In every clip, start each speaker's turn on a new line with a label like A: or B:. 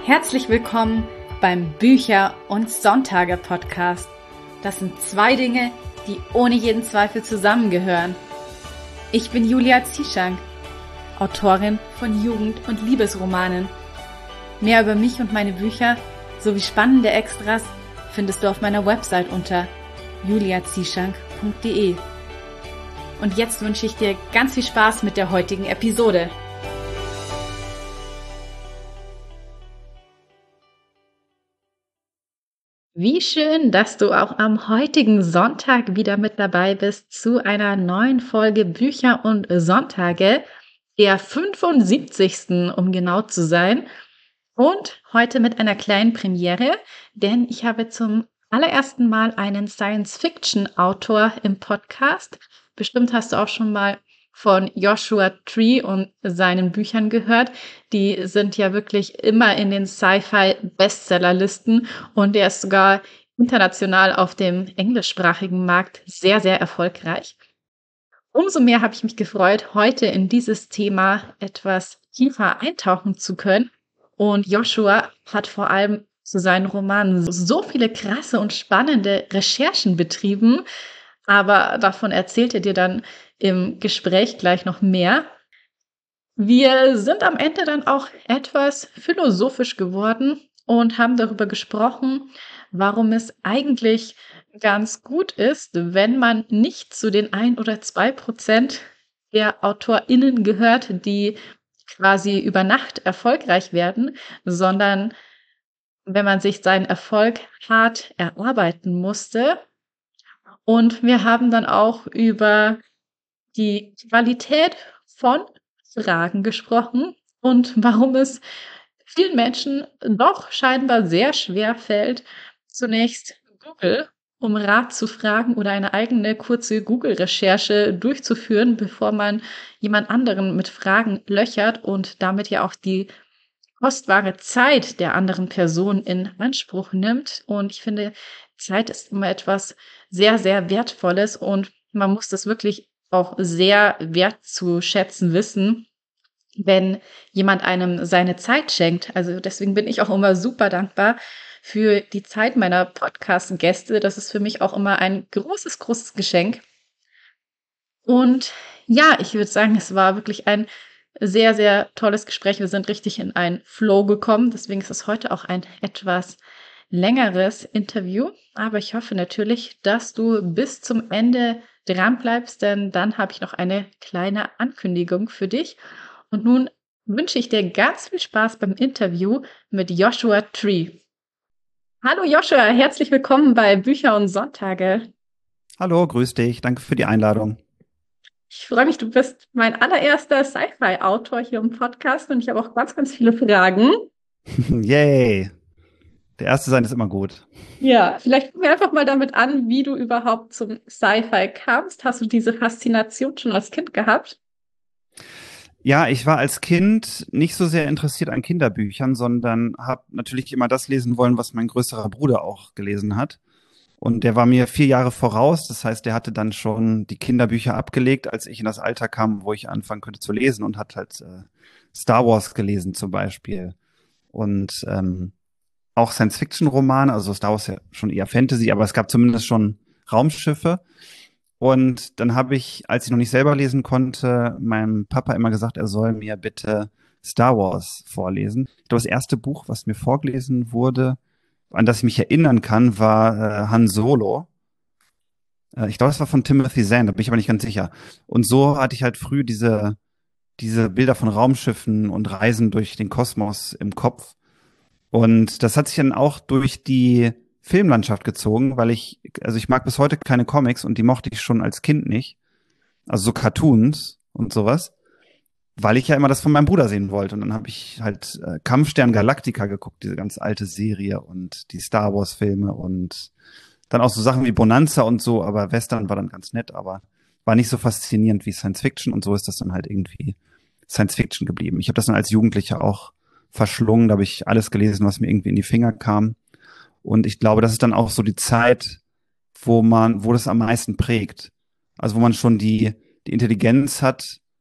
A: Herzlich willkommen beim Bücher- und Sonntage-Podcast. Das sind zwei Dinge, die ohne jeden Zweifel zusammengehören. Ich bin Julia Zieschank, Autorin von Jugend- und Liebesromanen. Mehr über mich und meine Bücher sowie spannende Extras findest du auf meiner Website unter juliazieschank.de. Und jetzt wünsche ich dir ganz viel Spaß mit der heutigen Episode. Wie schön, dass du auch am heutigen Sonntag wieder mit dabei bist zu einer neuen Folge Bücher und Sonntage, der 75. um genau zu sein. Und heute mit einer kleinen Premiere, denn ich habe zum allerersten Mal einen Science-Fiction-Autor im Podcast. Bestimmt hast du auch schon mal von Joshua Tree und seinen Büchern gehört. Die sind ja wirklich immer in den Sci-Fi-Bestsellerlisten und er ist sogar international auf dem englischsprachigen Markt sehr, sehr erfolgreich. Umso mehr habe ich mich gefreut, heute in dieses Thema etwas tiefer eintauchen zu können. Und Joshua hat vor allem zu seinen Romanen so viele krasse und spannende Recherchen betrieben, aber davon erzählt er dir dann im Gespräch gleich noch mehr. Wir sind am Ende dann auch etwas philosophisch geworden und haben darüber gesprochen, warum es eigentlich ganz gut ist, wenn man nicht zu den 1 oder 2% der AutorInnen gehört, die quasi über Nacht erfolgreich werden, sondern wenn man sich seinen Erfolg hart erarbeiten musste. Und wir haben dann auch über die Qualität von Fragen gesprochen und warum es vielen Menschen doch scheinbar sehr schwer fällt, zunächst Google um Rat zu fragen oder eine eigene kurze Google-Recherche durchzuführen, bevor man jemand anderen mit Fragen löchert und damit ja auch die kostbare Zeit der anderen Person in Anspruch nimmt. Und ich finde, Zeit ist immer etwas sehr, sehr Wertvolles und man muss das wirklich auch sehr wertzuschätzen wissen, wenn jemand einem seine Zeit schenkt. Also deswegen bin ich auch immer super dankbar für die Zeit meiner Podcast-Gäste. Das ist für mich auch immer ein großes, großes Geschenk. Und ja, ich würde sagen, es war wirklich ein sehr, sehr tolles Gespräch. Wir sind richtig in einen Flow gekommen. Deswegen ist es heute auch ein etwas längeres Interview. Aber ich hoffe natürlich, dass du bis zum Ende dran bleibst, denn dann habe ich noch eine kleine Ankündigung für dich. Und nun wünsche ich dir ganz viel Spaß beim Interview mit Joshua Tree. Hallo Joshua, herzlich willkommen bei Bücher und Sonntage.
B: Hallo, grüß dich. Danke für die Einladung.
A: Ich freue mich, du bist mein allererster Sci-Fi-Autor hier im Podcast und ich habe auch ganz, ganz viele Fragen.
B: Yay. Der erste sein ist immer gut.
A: Ja, vielleicht fangen wir einfach mal damit an, wie du überhaupt zum Sci-Fi kamst. Hast du diese Faszination schon als Kind gehabt?
B: Ja, ich war als Kind nicht so sehr interessiert an Kinderbüchern, sondern habe natürlich immer das lesen wollen, was mein größerer Bruder auch gelesen hat. Und der war mir 4 Jahre voraus. Das heißt, der hatte dann schon die Kinderbücher abgelegt, als ich in das Alter kam, wo ich anfangen könnte zu lesen und hat halt Star Wars gelesen zum Beispiel. Und auch Science-Fiction-Romane, also Star Wars ja schon eher Fantasy, aber es gab zumindest schon Raumschiffe. Und dann habe ich, als ich noch nicht selber lesen konnte, meinem Papa immer gesagt, er soll mir bitte Star Wars vorlesen. Ich glaube, das erste Buch, was mir vorgelesen wurde, an das ich mich erinnern kann, war Han Solo. Ich glaube, es war von Timothy Zahn, da bin ich aber nicht ganz sicher. Und so hatte ich halt früh diese Bilder von Raumschiffen und Reisen durch den Kosmos im Kopf. Und das hat sich dann auch durch die Filmlandschaft gezogen, weil also ich mag bis heute keine Comics und die mochte ich schon als Kind nicht. Also so Cartoons und sowas, weil ich ja immer das von meinem Bruder sehen wollte. Und dann habe ich halt Kampfstern Galactica geguckt, diese ganz alte Serie und die Star Wars Filme und dann auch so Sachen wie Bonanza und so, aber Western war dann ganz nett, aber war nicht so faszinierend wie Science Fiction und so ist das dann halt irgendwie Science Fiction geblieben. Ich habe das dann als Jugendlicher auch verschlungen, da habe ich alles gelesen, was mir irgendwie in die Finger kam. Und ich glaube, das ist dann auch so die Zeit, wo das am meisten prägt. Also wo man schon die Intelligenz hat,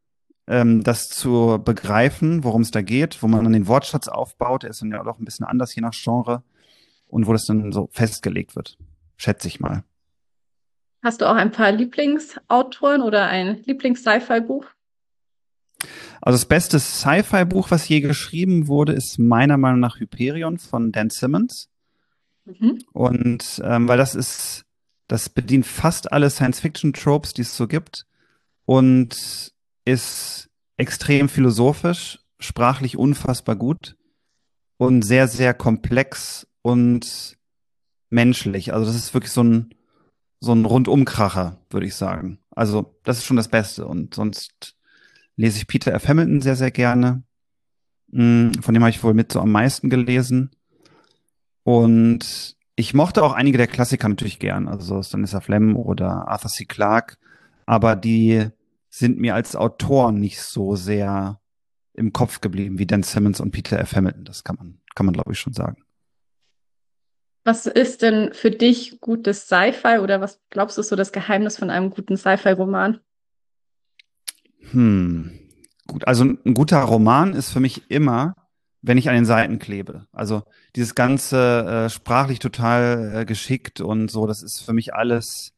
B: das zu begreifen, worum es da geht, wo man dann den Wortschatz aufbaut. Der ist dann ja auch ein bisschen anders, je nach Genre. Und wo das dann so festgelegt wird. Schätze ich mal.
A: Hast du auch ein paar Lieblingsautoren oder ein Lieblings-Sci-Fi-Buch?
B: Also das beste Sci-Fi-Buch, was je geschrieben wurde, ist meiner Meinung nach Hyperion von Dan Simmons.
A: Mhm.
B: Und weil das bedient fast alle Science-Fiction-Tropes, die es so gibt. Und ist extrem philosophisch, sprachlich unfassbar gut und sehr, sehr komplex und menschlich. Also das ist wirklich so ein Rundumkracher, würde ich sagen. Also das ist schon das Beste. Und sonst lese ich Peter F. Hamilton sehr, sehr gerne. Von dem habe ich wohl mit so am meisten gelesen. Und ich mochte auch einige der Klassiker natürlich gern. Also Stanislav Lem oder Arthur C. Clarke. Aber die sind mir als Autoren nicht so sehr im Kopf geblieben wie Dan Simmons und Peter F. Hamilton. Das kann man glaube ich schon sagen.
A: Was ist denn für dich gutes Sci-Fi oder was glaubst du ist so das Geheimnis von einem guten Sci-Fi-Roman?
B: Hm. Gut, also ein guter Roman ist für mich immer, wenn ich an den Seiten klebe. Also dieses ganze sprachlich total geschickt und so, das ist für mich alles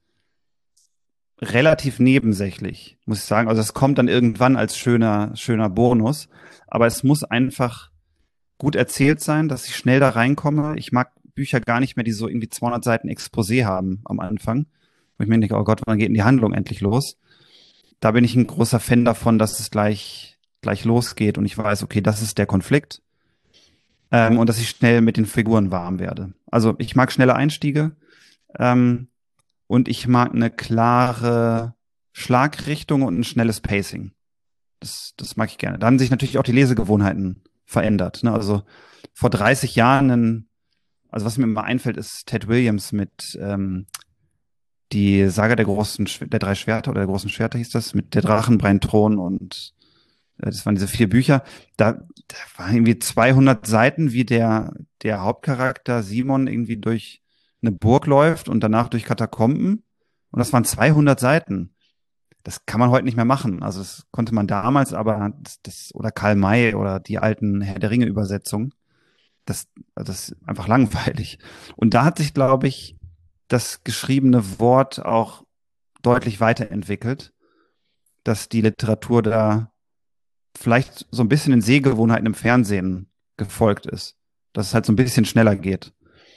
B: relativ nebensächlich, muss ich sagen. Also es kommt dann irgendwann als schöner Bonus, aber es muss einfach gut erzählt sein, dass ich schnell da reinkomme. Ich mag Bücher gar nicht mehr, die so irgendwie 200 Seiten Exposé haben am Anfang. Wo ich mir denke, oh Gott, wann geht denn die Handlung endlich los? Da bin ich ein großer Fan davon, dass es gleich losgeht und ich weiß, okay, das ist der Konflikt, und dass ich schnell mit den Figuren warm werde. Also ich mag schnelle Einstiege, ähm, und ich mag eine klare Schlagrichtung und ein schnelles Pacing. Das mag ich gerne. Da haben sich natürlich auch die Lesegewohnheiten verändert. Ne? Also vor 30 Jahren, also was mir immer einfällt, ist Ted Williams mit die Saga der drei Schwerter oder der großen Schwerter hieß das, mit der Drachenbrennthron und das waren diese 4 Bücher. Da waren irgendwie 200 Seiten, wie der Hauptcharakter Simon irgendwie durch eine Burg läuft und danach durch Katakomben. Und das waren 200 Seiten. Das kann man heute nicht mehr machen. Also das konnte man damals, aber oder Karl May oder die alten Herr der Ringe Übersetzungen, das ist einfach langweilig. Und da hat sich, glaube ich, das geschriebene Wort auch deutlich weiterentwickelt, dass die Literatur da vielleicht so ein bisschen den Sehgewohnheiten im Fernsehen gefolgt ist. Dass es halt so ein bisschen schneller geht.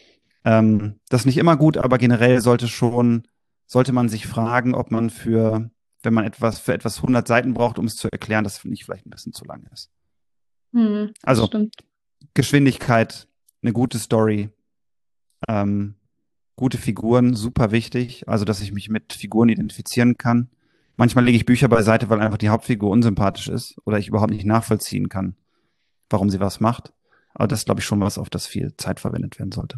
B: Das ist nicht immer gut, aber generell sollte man sich fragen, ob man wenn man für etwas 100 Seiten braucht, um es zu erklären, das nicht vielleicht ein bisschen zu lang ist.
A: Das
B: Also
A: stimmt.
B: Geschwindigkeit, eine gute Story, ähm, gute Figuren, super wichtig. Also, dass ich mich mit Figuren identifizieren kann. Manchmal lege ich Bücher beiseite, weil einfach die Hauptfigur unsympathisch ist oder ich überhaupt nicht nachvollziehen kann, warum sie was macht. Aber das ist, glaube ich, schon was, auf das viel Zeit verwendet werden sollte.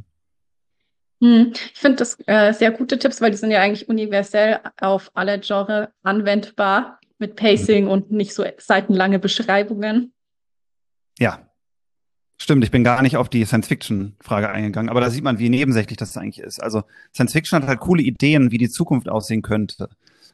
A: Ich finde das sehr gute Tipps, weil die sind ja eigentlich universell auf alle Genre anwendbar mit
B: Mhm.
A: Pacing und nicht so seitenlange Beschreibungen.
B: Ja, stimmt. Ich bin gar nicht auf die Science-Fiction-Frage eingegangen, aber da sieht man, wie nebensächlich das eigentlich ist. Also Science-Fiction hat halt coole Ideen, wie die Zukunft aussehen könnte.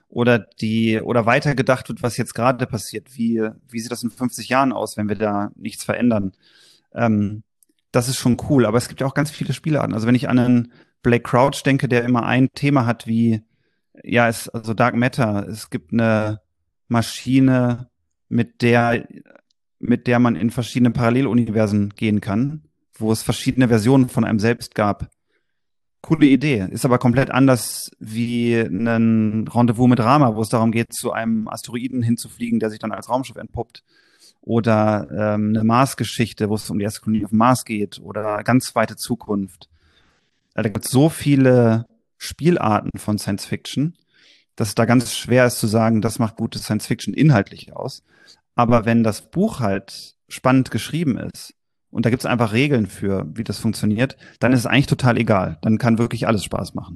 B: Oder weitergedacht wird, was jetzt gerade passiert. Wie sieht das in 50 Jahren aus, wenn wir da nichts verändern? Ähm, Das ist schon cool, aber es gibt ja auch ganz viele Spielarten. Also wenn ich an einen Blake Crouch denke, der immer ein Thema hat wie, ja, also Dark Matter, es gibt eine Maschine, mit der, mit der man in verschiedene Paralleluniversen gehen kann, wo es verschiedene Versionen von einem selbst gab. Coole Idee, ist aber komplett anders wie ein Rendezvous mit Rama, wo es darum geht, zu einem Asteroiden hinzufliegen, der sich dann als Raumschiff entpuppt. Oder eine Mars-Geschichte, wo es um die erste Kolonie auf dem Mars geht. Oder ganz weite Zukunft. Da gibt es so viele Spielarten von Science Fiction, dass es da ganz schwer ist zu sagen, das macht gute Science Fiction inhaltlich aus. Aber wenn das Buch halt spannend geschrieben ist und da gibt es einfach Regeln für, wie das funktioniert, dann ist es eigentlich total egal. Dann kann wirklich alles Spaß machen.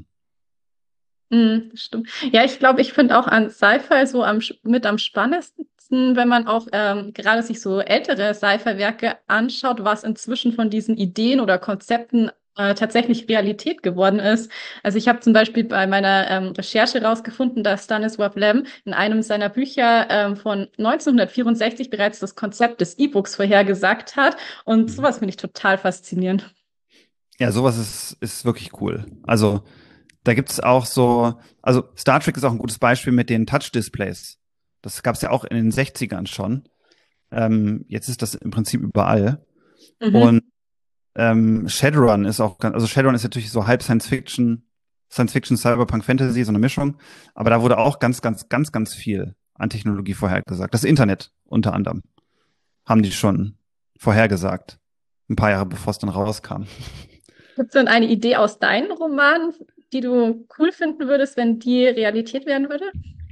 A: Stimmt. Ja, ich glaube, ich finde auch an Sci-Fi so mit am spannendsten, wenn man auch gerade sich so ältere Sci-Fi-Werke anschaut, was inzwischen von diesen Ideen oder Konzepten tatsächlich Realität geworden ist. Also ich habe zum Beispiel bei meiner Recherche rausgefunden, dass Stanislaw Lem in einem seiner Bücher von 1964 bereits das Konzept des E-Books vorhergesagt hat. Und
B: Mhm.
A: sowas finde ich total faszinierend.
B: Ja, sowas ist wirklich cool. Also da gibt's auch so, also Star Trek ist auch ein gutes Beispiel mit den Touch-Displays. Das gab's ja auch in den 60ern schon. Jetzt ist das im Prinzip überall.
A: Mhm.
B: Und Shadowrun ist auch ganz, also Shadowrun ist natürlich so halb Science Fiction, Cyberpunk, Fantasy, so eine Mischung. Aber da wurde auch ganz viel an Technologie vorhergesagt. Das Internet unter anderem haben die schon vorhergesagt. Ein paar Jahre bevor es dann rauskam.
A: Gibt es denn eine Idee aus deinen Romanen, die du cool finden würdest, wenn die Realität werden würde?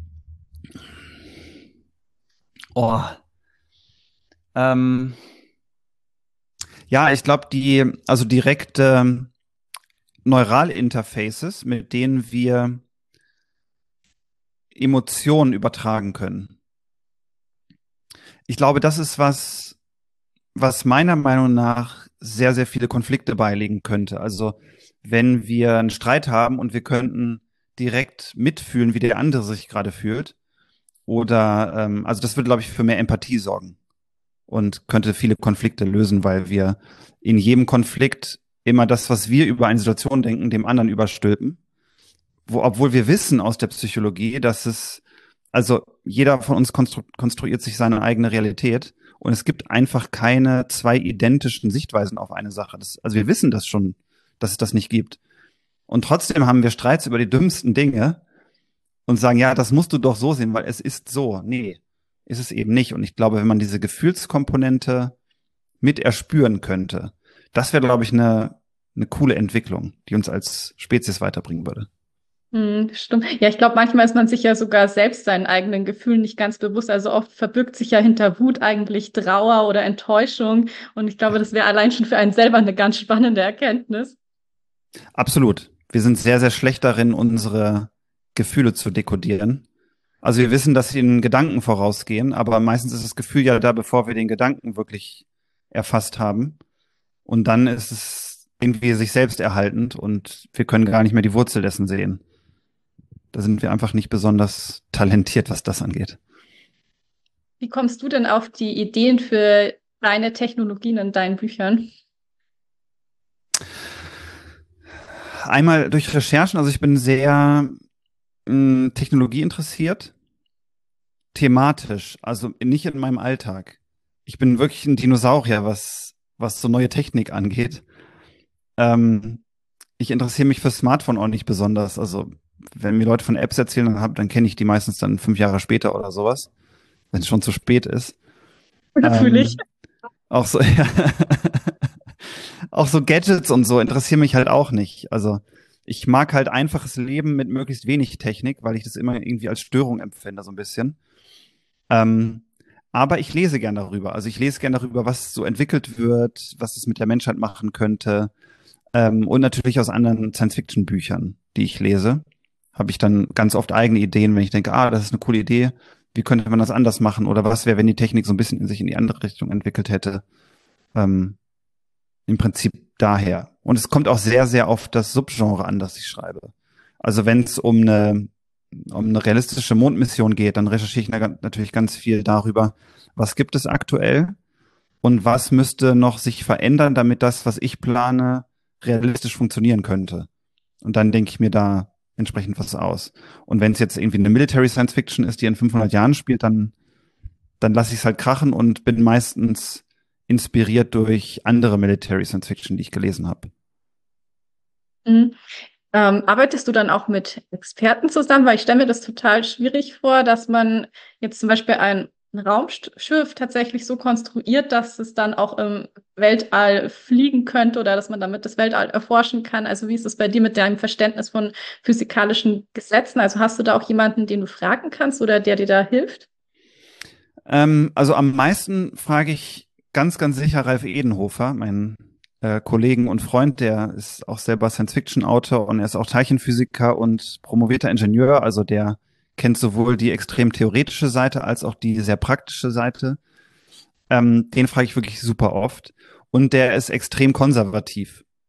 B: Oh, ähm, ja, ich glaube, also direkte Neuralinterfaces, mit denen wir Emotionen übertragen können. Ich glaube, das ist was meiner Meinung nach sehr viele Konflikte beilegen könnte. Also wenn wir einen Streit haben und wir könnten direkt mitfühlen, wie der andere sich gerade fühlt, oder also das würde, glaube ich, für mehr Empathie sorgen und könnte viele Konflikte lösen, weil wir in jedem Konflikt immer das, was wir über eine Situation denken, dem anderen überstülpen. Obwohl wir wissen aus der Psychologie, dass also jeder von uns konstruiert sich seine eigene Realität und es gibt einfach keine zwei identischen Sichtweisen auf eine Sache. Also wir wissen das schon, dass es das nicht gibt. Und trotzdem haben wir Streits über die dümmsten Dinge und sagen, ja, das musst du doch so sehen, weil es ist so. Nee, ist es eben nicht. Und ich glaube, wenn man diese Gefühlskomponente mit erspüren könnte, das wäre, glaube ich, eine coole Entwicklung, die uns als Spezies weiterbringen würde.
A: Stimmt. Ja, ich glaube, manchmal ist man sich ja sogar selbst seinen eigenen Gefühlen nicht ganz bewusst. Also oft verbirgt sich ja hinter Wut eigentlich Trauer oder Enttäuschung. Und ich glaube,
B: Ja.
A: das wäre allein schon für einen selber eine ganz spannende Erkenntnis.
B: Absolut. Wir sind sehr schlecht darin, unsere Gefühle zu dekodieren. Also wir wissen, dass sie den Gedanken vorausgehen, aber meistens ist das Gefühl ja da, bevor wir den Gedanken wirklich erfasst haben. Und dann ist es irgendwie sich selbst erhaltend und wir können gar nicht mehr die Wurzel dessen sehen. Da sind wir einfach nicht besonders talentiert, was das angeht.
A: Wie kommst du denn auf die Ideen für deine Technologien in deinen Büchern?
B: Einmal durch Recherchen, also ich bin sehr Technologie interessiert, thematisch, also nicht in meinem Alltag. Ich bin wirklich ein Dinosaurier, was so neue Technik angeht. Ähm, Ich interessiere mich für Smartphone auch nicht besonders. Also wenn mir Leute von Apps erzählen, dann kenne ich die meistens dann 5 Jahre später oder sowas, wenn es schon zu spät ist.
A: Fühle ich.
B: Ähm, auch so, ja, auch so Gadgets und so interessieren mich halt auch nicht. Also ich mag halt einfaches Leben mit möglichst wenig Technik, weil ich das immer irgendwie als Störung empfinde, so ein bisschen. Ähm, aber ich lese gern darüber. Also ich lese gern darüber, was so entwickelt wird, was es mit der Menschheit machen könnte. Und natürlich aus anderen Science-Fiction-Büchern, die ich lese, habe ich dann ganz oft eigene Ideen, wenn ich denke, das ist eine coole Idee, wie könnte man das anders machen? Oder was wäre, wenn die Technik so ein bisschen in sich in die andere Richtung entwickelt hätte? Ähm, Im Prinzip daher. Und es kommt auch sehr auf das Subgenre an, das ich schreibe. Also wenn es um eine realistische Mondmission geht, dann recherchiere ich natürlich ganz viel darüber, was gibt es aktuell und was müsste noch sich verändern, damit das, was ich plane, realistisch funktionieren könnte. Und dann denke ich mir da entsprechend was aus. Und wenn es jetzt irgendwie eine Military Science Fiction ist, die in 500 Jahren spielt, dann lasse ich es halt krachen und bin meistens inspiriert durch andere Military Science Fiction, die ich gelesen habe.
A: Mhm. Arbeitest du dann auch mit Experten zusammen? Weil ich stelle mir das total schwierig vor, dass man jetzt zum Beispiel ein Raumschiff tatsächlich so konstruiert, dass es dann auch im Weltall fliegen könnte oder dass man damit das Weltall erforschen kann. Also wie ist es bei dir mit deinem Verständnis von physikalischen Gesetzen? Also hast du da auch jemanden, den du fragen kannst oder der dir da hilft?
B: Also am meisten frage ich ganz sicher Ralf Edenhofer, meinen Kollegen und Freund, der ist auch selber Science-Fiction-Autor und er ist auch Teilchenphysiker und promovierter Ingenieur, also der kennt sowohl die extrem theoretische Seite als auch die sehr praktische Seite. Den frage ich wirklich super oft und der ist extrem konservativ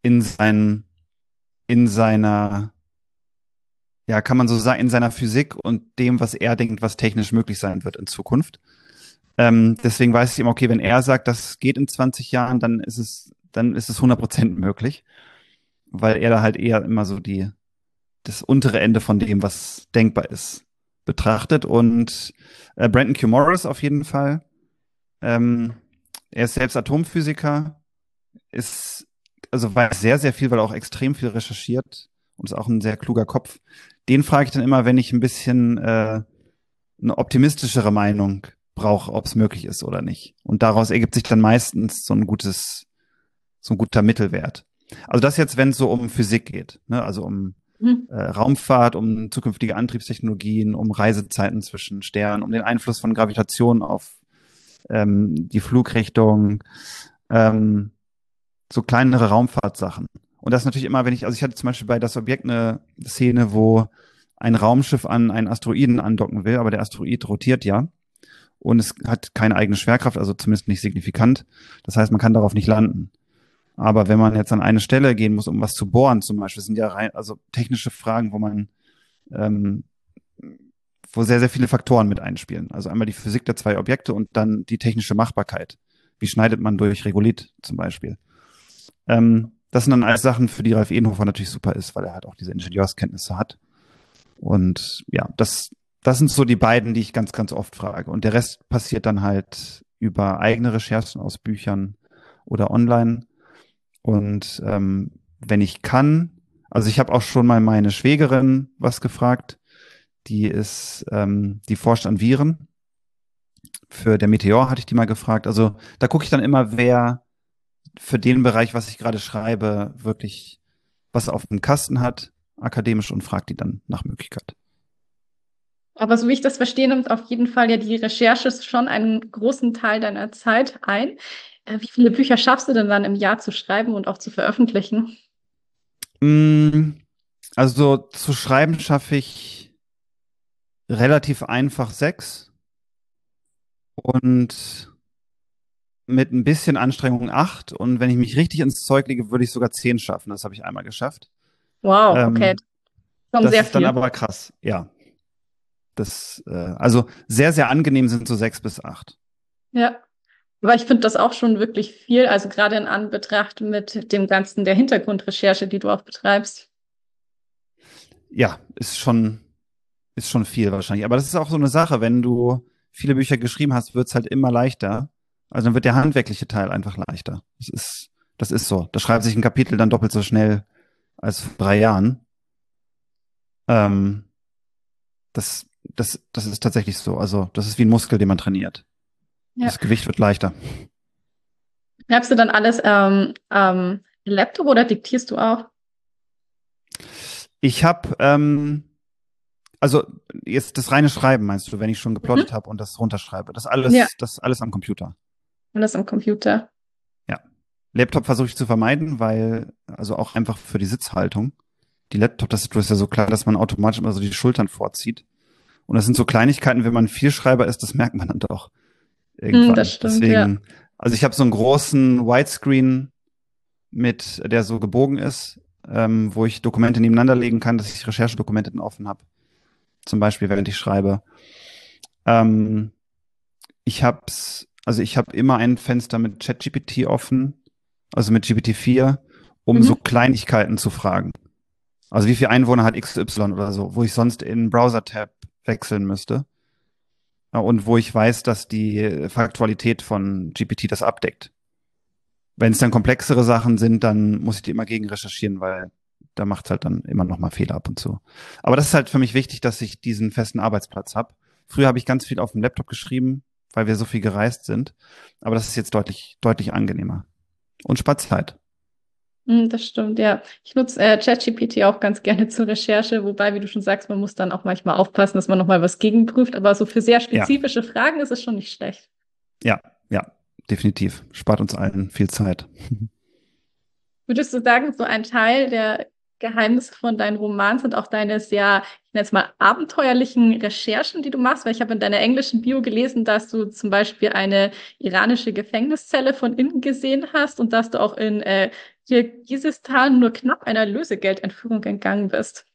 B: in in seiner, ja, kann man so sagen, in seiner Physik und dem, was er denkt, was technisch möglich sein wird in Zukunft. Deswegen weiß ich immer, okay, wenn er sagt, das geht in 20 Jahren, dann ist es 100% möglich, weil er da halt eher immer so das untere Ende von dem, was denkbar ist, betrachtet. Und Brandon Q. Morris auf jeden Fall. Ähm, Er ist selbst Atomphysiker, also weiß sehr, sehr viel, weil er auch extrem viel recherchiert und ist auch ein sehr kluger Kopf. Den frage ich dann immer, wenn ich ein bisschen eine optimistischere Meinung brauche, ob es möglich ist oder nicht. Und daraus ergibt sich dann meistens so ein guter Mittelwert. Also das jetzt, wenn es so um Physik geht, ne? Also um
A: Mhm.
B: Raumfahrt, um zukünftige Antriebstechnologien, um Reisezeiten zwischen Sternen, um den Einfluss von Gravitation auf die Flugrichtung, ähm, so kleinere Raumfahrtsachen. Und das natürlich immer, also ich hatte zum Beispiel bei Das Objekt eine Szene, wo ein Raumschiff an einen Asteroiden andocken will, aber der Asteroid rotiert ja und es hat keine eigene Schwerkraft, also zumindest nicht signifikant. Das heißt, man kann darauf nicht landen. Aber wenn man jetzt an eine Stelle gehen muss, um was zu bohren, zum Beispiel, sind ja also technische Fragen, ähm, wo sehr, sehr viele Faktoren mit einspielen. Also einmal die Physik der zwei Objekte und dann die technische Machbarkeit. Wie schneidet man durch Regolith zum Beispiel? Das sind dann alles Sachen, für die Ralf Edenhofer natürlich super ist, weil er halt auch diese Ingenieurskenntnisse hat. Und ja, das sind so die beiden, die ich ganz, ganz oft frage. Und der Rest passiert dann halt über eigene Recherchen aus Büchern oder online. Und wenn ich kann, also ich habe auch schon mal meine Schwägerin was gefragt, die forscht an Viren. Für der Meteor hatte ich die mal gefragt. Also da gucke ich dann immer, wer für den Bereich, was ich gerade schreibe, wirklich was auf dem Kasten hat, akademisch, und frage die dann nach Möglichkeit.
A: Aber so wie ich das verstehe, nimmt auf jeden Fall ja die Recherche schon einen großen Teil deiner Zeit ein. Wie viele Bücher schaffst du denn dann im Jahr zu schreiben und auch zu veröffentlichen?
B: Mm, Also zu schreiben schaffe ich relativ einfach 6 und mit ein bisschen Anstrengung 8. Und wenn ich mich richtig ins Zeug lege, würde ich sogar 10 schaffen. Das habe ich einmal geschafft.
A: Wow, okay,
B: Ähm,
A: schon
B: Das
A: sehr
B: ist dann
A: viel.
B: aber krass. Ja, also sehr, sehr angenehm sind so 6 bis 8.
A: Ja. Aber ich finde das auch schon wirklich viel, also gerade in Anbetracht mit dem Ganzen der Hintergrundrecherche, die du auch betreibst.
B: Ja, ist schon viel wahrscheinlich. Aber das ist auch so eine Sache, wenn du viele Bücher geschrieben hast, wird's halt immer leichter. Also dann wird der handwerkliche Teil einfach leichter. Das ist so. Da schreibt sich ein Kapitel dann doppelt so schnell als vor 3 Jahren. Ähm, das ist tatsächlich so. Also das ist wie ein Muskel, den man trainiert.
A: Ja.
B: Das Gewicht wird leichter.
A: Schreibst du dann alles Laptop oder diktierst du auch?
B: Ich habe also jetzt das reine Schreiben meinst du, wenn ich schon
A: Mhm.
B: geplottet habe und das runterschreibe.
A: Ja,
B: Das alles am Computer.
A: alles am Computer.
B: Ja. Laptop versuche ich zu vermeiden, weil, also auch einfach für die Sitzhaltung. Die Laptop-Tastatur ist ja so klar, dass man automatisch immer so die Schultern vorzieht. Und das sind so Kleinigkeiten, wenn man viel Schreiber ist, das merkt man dann doch
A: Das
B: irgendwann.
A: stimmt, ja.
B: Deswegen, also ich habe so einen großen Widescreen der so gebogen ist, wo ich Dokumente nebeneinander legen kann, dass ich Recherchedokumente dann offen habe. Zum Beispiel, während ich schreibe. Ähm, ich habe immer ein Fenster mit ChatGPT offen, also mit GPT-4, um so
A: Mhm.
B: Kleinigkeiten zu fragen. Also wie viel Einwohner hat XY oder so, wo ich sonst in einen Browser-Tab wechseln müsste. Und wo ich weiß, dass die Faktualität von GPT das abdeckt. Wenn es dann komplexere Sachen sind, dann muss ich die immer gegen recherchieren, weil da macht es halt dann immer noch mal Fehler ab und zu. Aber das ist halt für mich wichtig, dass ich diesen festen Arbeitsplatz habe. Früher habe ich ganz viel auf dem Laptop geschrieben, weil wir so viel gereist sind. Aber das ist jetzt deutlich, deutlich angenehmer. Und spart Zeit.
A: Das stimmt, ja. Ich nutze ChatGPT auch ganz gerne zur Recherche, wobei, wie du schon sagst, man muss dann auch manchmal aufpassen, dass man nochmal was gegenprüft. Aber so für sehr
B: Ja,
A: spezifische Fragen ist es schon nicht schlecht.
B: ja, ja, definitiv. Spart uns allen viel Zeit.
A: Würdest du sagen, so ein Teil der Geheimnisse von deinen Romanen sind auch deine sehr, ich nenne es mal, abenteuerlichen Recherchen, die du machst? Weil ich habe in deiner englischen Bio gelesen, dass du zum Beispiel eine iranische Gefängniszelle von innen gesehen hast und dass du auch in hier dieses Tal nur knapp einer Lösegeldentführung entgangen bist?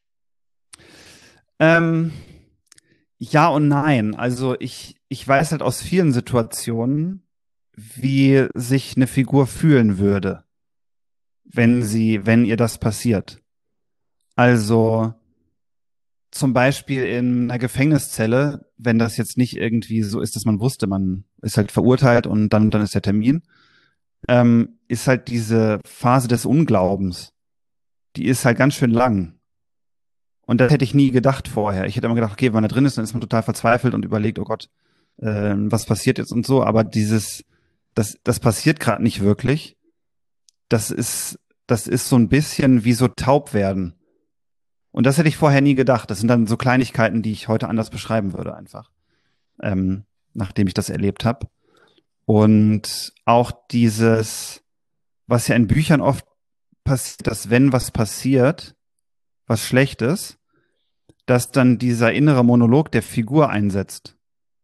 B: Ähm, ja und nein. Also ich weiß halt aus vielen Situationen, wie sich eine Figur fühlen würde, wenn ihr das passiert. Also zum Beispiel in einer Gefängniszelle, wenn das jetzt nicht irgendwie so ist, dass man wusste, man ist halt verurteilt und dann ist der Termin, ist halt diese Phase des Unglaubens, die ist halt ganz schön lang. Und das hätte ich nie gedacht vorher. Ich hätte immer gedacht, okay, wenn man da drin ist, dann ist man total verzweifelt und überlegt, oh Gott, was passiert jetzt und so. Aber das passiert gerade nicht wirklich. Das ist, das ist so ein bisschen wie so taub werden. Und das hätte ich vorher nie gedacht. Das sind dann so Kleinigkeiten, die ich heute anders beschreiben würde, einfach, nachdem ich das erlebt habe. Und auch was ja in Büchern oft passiert, dass wenn was passiert, was Schlechtes, dass dann dieser innere Monolog der Figur einsetzt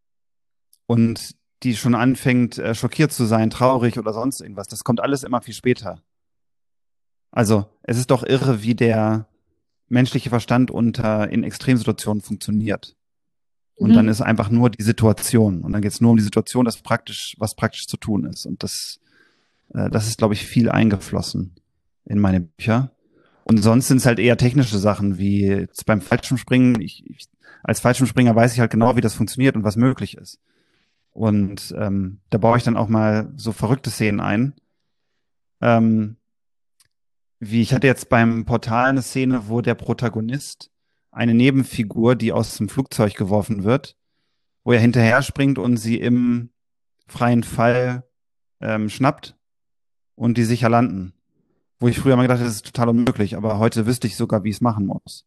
B: und die schon anfängt, schockiert zu sein, traurig oder sonst irgendwas. Das kommt alles immer viel später. Also es ist doch irre, wie der menschliche Verstand in Extremsituationen funktioniert. Und dann
A: Mhm.
B: ist einfach nur die Situation. Und dann geht es nur um die Situation, was praktisch zu tun ist. Und das ist, glaube ich, viel eingeflossen in meine Bücher. Und sonst sind es halt eher technische Sachen, wie jetzt beim Fallschirmspringen. Als Fallschirmspringer weiß ich halt genau, wie das funktioniert und was möglich ist. Und da baue ich dann auch mal so verrückte Szenen ein. Ähm, Wie ich hatte jetzt beim Portal eine Szene, wo der Protagonist eine Nebenfigur, die aus dem Flugzeug geworfen wird, wo er hinterher springt und sie im freien Fall schnappt und die sicher landen. Wo ich früher mal gedacht habe, das ist total unmöglich, aber heute wüsste ich sogar, wie ich es machen muss.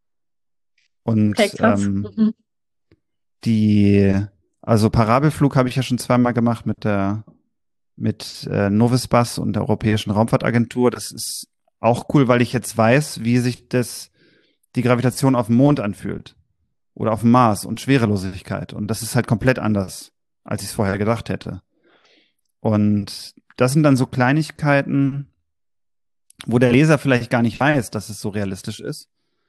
A: Okay,
B: Und
A: krass. Mhm.
B: die, also Parabelflug habe ich ja schon zweimal gemacht mit Novusbus und der Europäischen Raumfahrtagentur. Das ist auch cool, weil ich jetzt weiß, wie sich die Gravitation auf dem Mond anfühlt oder auf dem Mars und Schwerelosigkeit. Und das ist halt komplett anders, als ich es vorher gedacht hätte. Und das sind dann so Kleinigkeiten, wo der Leser vielleicht gar nicht weiß, dass es so realistisch ist,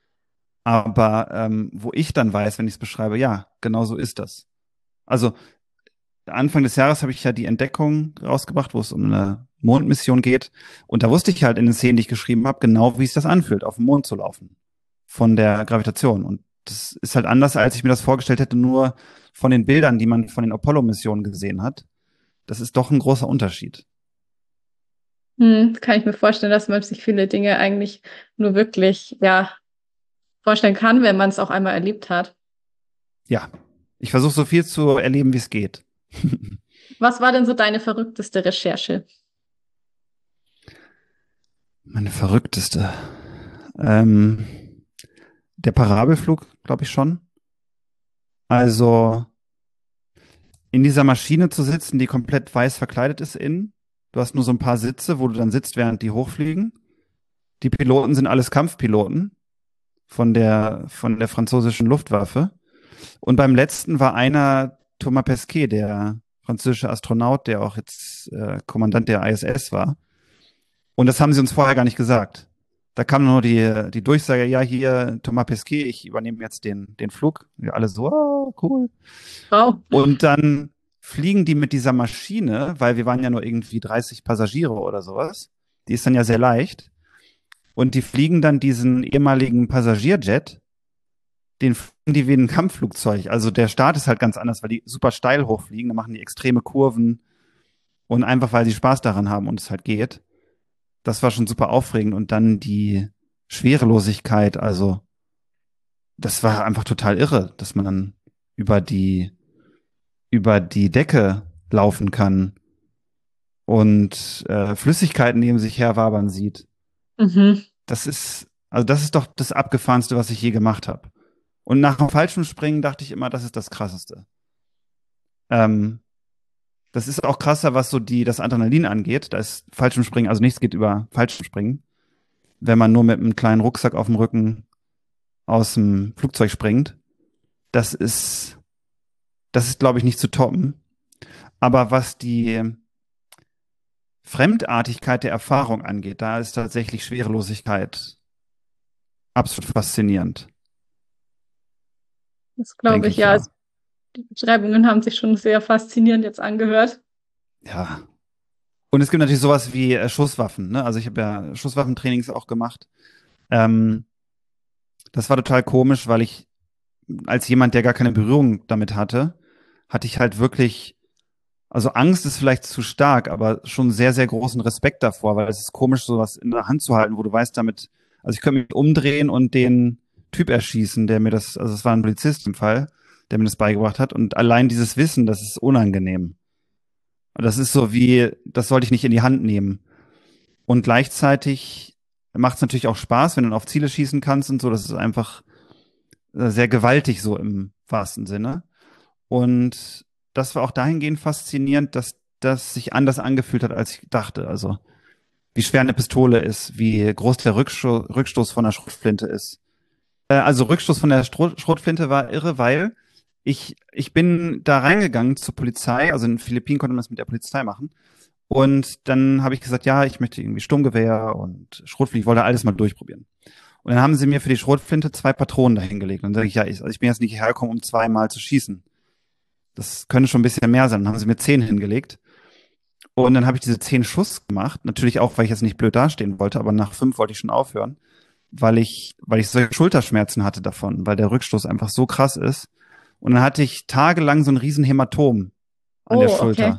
B: aber wo ich dann weiß, wenn ich es beschreibe, ja, genau so ist das. Also Anfang des Jahres habe ich ja die Entdeckung rausgebracht, wo es um eine Mondmission geht. Und da wusste ich halt in den Szenen, die ich geschrieben habe, genau, wie es das anfühlt, auf dem Mond zu laufen. Von der Gravitation. Und das ist halt anders, als ich mir das vorgestellt hätte, nur von den Bildern, die man von den Apollo-Missionen gesehen hat. Das ist doch ein großer Unterschied.
A: Kann ich mir vorstellen, dass man sich viele Dinge eigentlich nur wirklich, ja, vorstellen kann, wenn man es auch einmal erlebt hat.
B: Ja. Ich versuche so viel zu erleben, wie es geht.
A: Was war denn so deine verrückteste Recherche?
B: Meine verrückteste. Ähm, Der Parabelflug, glaube ich schon. Also in dieser Maschine zu sitzen, die komplett weiß verkleidet ist innen. Du hast nur so ein paar Sitze, wo du dann sitzt, während die hochfliegen. Die Piloten sind alles Kampfpiloten von der französischen Luftwaffe. Und beim letzten war einer Thomas Pesquet, der französische Astronaut, der auch jetzt Kommandant der ISS war. Und das haben sie uns vorher gar nicht gesagt. Da kam nur die Durchsage, ja, hier, Thomas Pesquet, ich übernehme jetzt den Flug. Wir alle so, oh, cool.
A: Wow.
B: Und dann fliegen die mit dieser Maschine, weil wir waren ja nur irgendwie 30 Passagiere oder sowas. Die ist dann ja sehr leicht. Und die fliegen dann diesen ehemaligen Passagierjet, den fliegen die wie ein Kampfflugzeug. Also der Start ist halt ganz anders, weil die super steil hochfliegen, dann machen die extreme Kurven und einfach, weil sie Spaß daran haben und es halt geht. Das war schon super aufregend. Und dann die Schwerelosigkeit, also das war einfach total irre, dass man dann über über die Decke laufen kann und Flüssigkeiten neben sich herwabern sieht.
A: Mhm.
B: Das ist doch das Abgefahrenste, was ich je gemacht habe. Und nach dem Fallschirmspringen dachte ich immer, das ist das Krasseste. Ähm, Das ist auch krasser, was so das Adrenalin angeht. Da ist Fallschirmspringen, also nichts geht über Fallschirmspringen. Wenn man nur mit einem kleinen Rucksack auf dem Rücken aus dem Flugzeug springt, das ist, das ist, glaube ich, nicht zu toppen. Aber was die Fremdartigkeit der Erfahrung angeht, da ist tatsächlich Schwerelosigkeit absolut faszinierend,
A: Das glaube
B: denke
A: ich,
B: ich
A: ja. Also
B: ja.
A: die Beschreibungen haben sich schon sehr faszinierend jetzt angehört.
B: Ja. Und es gibt natürlich sowas wie Schusswaffen, ne? Also ich habe ja Schusswaffentrainings auch gemacht. Ähm, Das war total komisch, weil ich als jemand, der gar keine Berührung damit hatte, hatte ich halt wirklich, also Angst ist vielleicht zu stark, aber schon sehr, sehr großen Respekt davor, weil es ist komisch, sowas in der Hand zu halten, wo du weißt damit, also ich könnte mich umdrehen und den Typ erschießen, der mir das, also es war ein Polizist im Fall, der mir das beigebracht hat und allein dieses Wissen, das ist unangenehm. Und das ist so wie, das sollte ich nicht in die Hand nehmen. Und gleichzeitig macht es natürlich auch Spaß, wenn du auf Ziele schießen kannst und so, das ist einfach sehr gewaltig so im wahrsten Sinne. Und das war auch dahingehend faszinierend, dass das sich anders angefühlt hat, als ich dachte. Also wie schwer eine Pistole ist, wie groß der Rückstoß von der Schrotflinte ist. Also Rückstoß von der Schrotflinte war irre, weil ich bin da reingegangen zur Polizei, also in den Philippinen konnte man das mit der Polizei machen. Und dann habe ich gesagt, ja, ich möchte irgendwie Sturmgewehr und Schrotflinte, ich wollte alles mal durchprobieren. Und dann haben sie mir für die Schrotflinte 2 Patronen dahingelegt. Und dann sage ich, ja, also ich bin jetzt nicht hierher gekommen, um 2 Mal zu schießen. Das könnte schon ein bisschen mehr sein. Dann haben sie mir 10 hingelegt. Und dann habe ich diese 10 Schuss gemacht. Natürlich auch, weil ich jetzt nicht blöd dastehen wollte, aber nach 5 wollte ich schon aufhören, weil ich solche Schulterschmerzen hatte davon, weil der Rückstoß einfach so krass ist. Und dann hatte ich tagelang so ein riesen Hämatom an der
A: Oh, okay.
B: Schulter.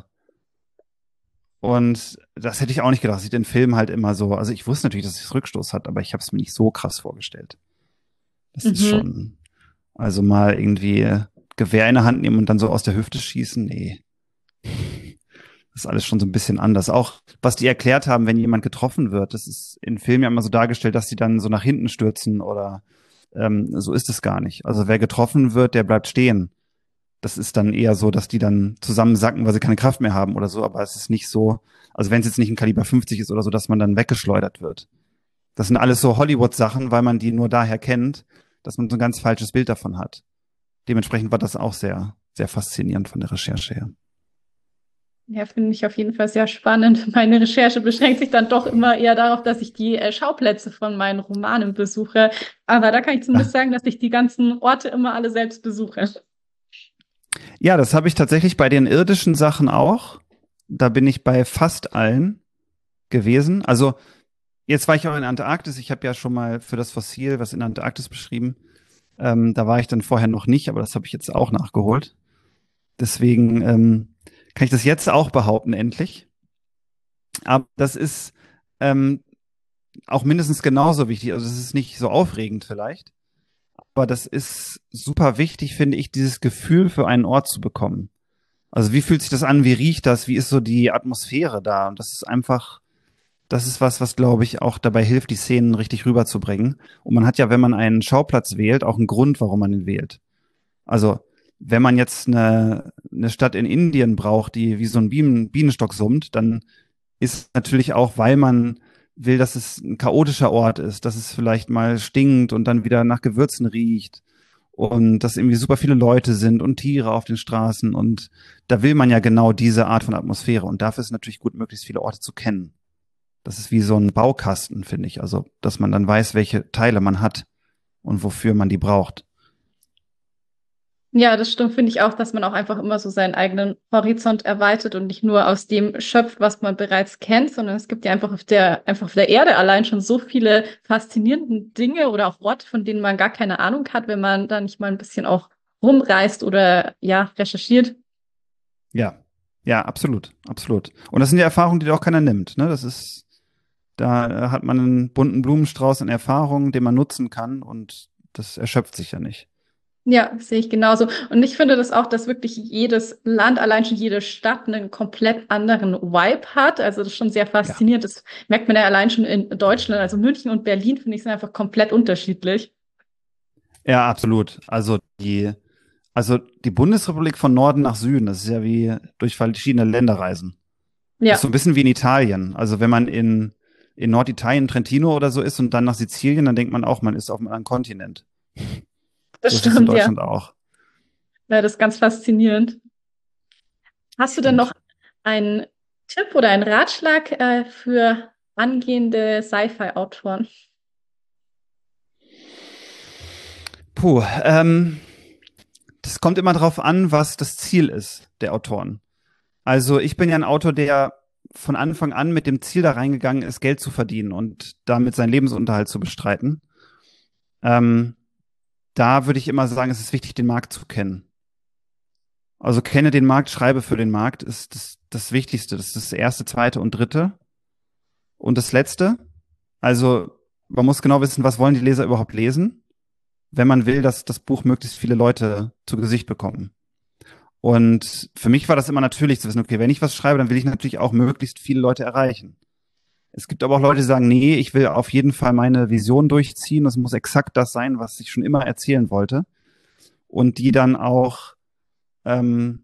B: Und das hätte ich auch nicht gedacht. Das sieht in Filmen halt immer so. Also ich wusste natürlich, dass es Rückstoß hat, aber ich habe es mir nicht so krass vorgestellt. Das ist
A: Mhm.
B: schon, also mal irgendwie Gewehr in der Hand nehmen und dann so aus der Hüfte schießen, nee. Das ist alles schon so ein bisschen anders. Auch was die erklärt haben, wenn jemand getroffen wird, das ist in Filmen ja immer so dargestellt, dass sie dann so nach hinten stürzen oder so ist es gar nicht. Also wer getroffen wird, der bleibt stehen. Das ist dann eher so, dass die dann zusammensacken, weil sie keine Kraft mehr haben oder so, aber es ist nicht so, also wenn es jetzt nicht ein Kaliber 50 ist oder so, dass man dann weggeschleudert wird. Das sind alles so Hollywood-Sachen, weil man die nur daher kennt, dass man so ein ganz falsches Bild davon hat. Dementsprechend war das auch sehr, sehr faszinierend von der Recherche her.
A: Ja, finde ich auf jeden Fall sehr spannend. Meine Recherche beschränkt sich dann doch immer eher darauf, dass ich die Schauplätze von meinen Romanen besuche. Aber da kann ich zumindest sagen, dass ich die ganzen Orte immer alle selbst besuche.
B: Ja, das habe ich tatsächlich bei den irdischen Sachen auch. Da bin ich bei fast allen gewesen. Also jetzt war ich auch in Antarktis. Ich habe ja schon mal für das Fossil was in Antarktis beschrieben. Da war ich dann vorher noch nicht, aber das habe ich jetzt auch nachgeholt. Deswegen kann ich das jetzt auch behaupten, endlich. Aber das ist ähm, auch mindestens genauso wichtig. Also es ist nicht so aufregend vielleicht, aber das ist super wichtig, finde ich, dieses Gefühl für einen Ort zu bekommen. Also wie fühlt sich das an? Wie riecht das? Wie ist so die Atmosphäre da? Und das ist einfach, das ist was, was glaube ich auch dabei hilft, die Szenen richtig rüberzubringen. Und man hat ja, wenn man einen Schauplatz wählt, auch einen Grund, warum man ihn wählt. Also wenn man jetzt eine Stadt in Indien braucht, die wie so ein Bienenstock summt, dann ist natürlich auch, weil man will, dass es ein chaotischer Ort ist, dass es vielleicht mal stinkt und dann wieder nach Gewürzen riecht und dass irgendwie super viele Leute sind und Tiere auf den Straßen und da will man ja genau diese Art von Atmosphäre und dafür ist es natürlich gut, möglichst viele Orte zu kennen. Das ist wie so ein Baukasten, finde ich, also dass man dann weiß, welche Teile man hat und wofür man die braucht.
A: Ja, das stimmt, finde ich auch, dass man auch einfach immer so seinen eigenen Horizont erweitert und nicht nur aus dem schöpft, was man bereits kennt, sondern es gibt ja einfach auf der Erde allein schon so viele faszinierende Dinge oder auch Orte, von denen man gar keine Ahnung hat, wenn man da nicht mal ein bisschen auch rumreist oder ja, recherchiert.
B: Ja, ja, absolut, absolut. Und das sind ja Erfahrungen, die doch keiner nimmt, ne? Das ist, da hat man einen bunten Blumenstrauß an Erfahrungen, den man nutzen kann und das erschöpft sich ja nicht.
A: Ja, sehe ich genauso. Und ich finde das auch, dass wirklich jedes Land, allein schon jede Stadt einen komplett anderen Vibe hat. Also das ist schon sehr
B: Ja,
A: faszinierend. Das merkt man ja allein schon in Deutschland. Also München und Berlin, finde ich, sind einfach komplett unterschiedlich.
B: ja, absolut. Also die Bundesrepublik von Norden nach Süden, das ist ja wie durch verschiedene Länder reisen. Das ist so
A: Ja,
B: ein bisschen wie in Italien. Also wenn man in Norditalien, Trentino oder so ist und dann nach Sizilien, dann denkt man auch, man ist auf einem anderen Kontinent. So
A: das
B: ist es in
A: stimmt, ja.
B: Deutschland auch.
A: Ja, das ist ganz faszinierend. Hast du denn noch
B: Stimmt.
A: ein Tipp oder ein Ratschlag für angehende Sci-Fi-Autoren?
B: Puh, das kommt immer drauf an, was das Ziel ist der Autoren. Also ich bin ja ein Autor, der von Anfang an mit dem Ziel da reingegangen ist, Geld zu verdienen und damit seinen Lebensunterhalt zu bestreiten. Ähm, Da würde ich immer sagen, es ist wichtig, den Markt zu kennen. Also kenne den Markt, schreibe für den Markt, ist das Wichtigste. Das ist das erste, zweite und dritte. Und das letzte, also man muss genau wissen, was wollen die Leser überhaupt lesen, wenn man will, dass das Buch möglichst viele Leute zu Gesicht bekommen. Und für mich war das immer natürlich zu wissen, okay, wenn ich was schreibe, dann will ich natürlich auch möglichst viele Leute erreichen. Es gibt aber auch Leute, die sagen, nee, ich will auf jeden Fall meine Vision durchziehen. Das muss exakt das sein, was ich schon immer erzählen wollte. Und die dann auch, ähm,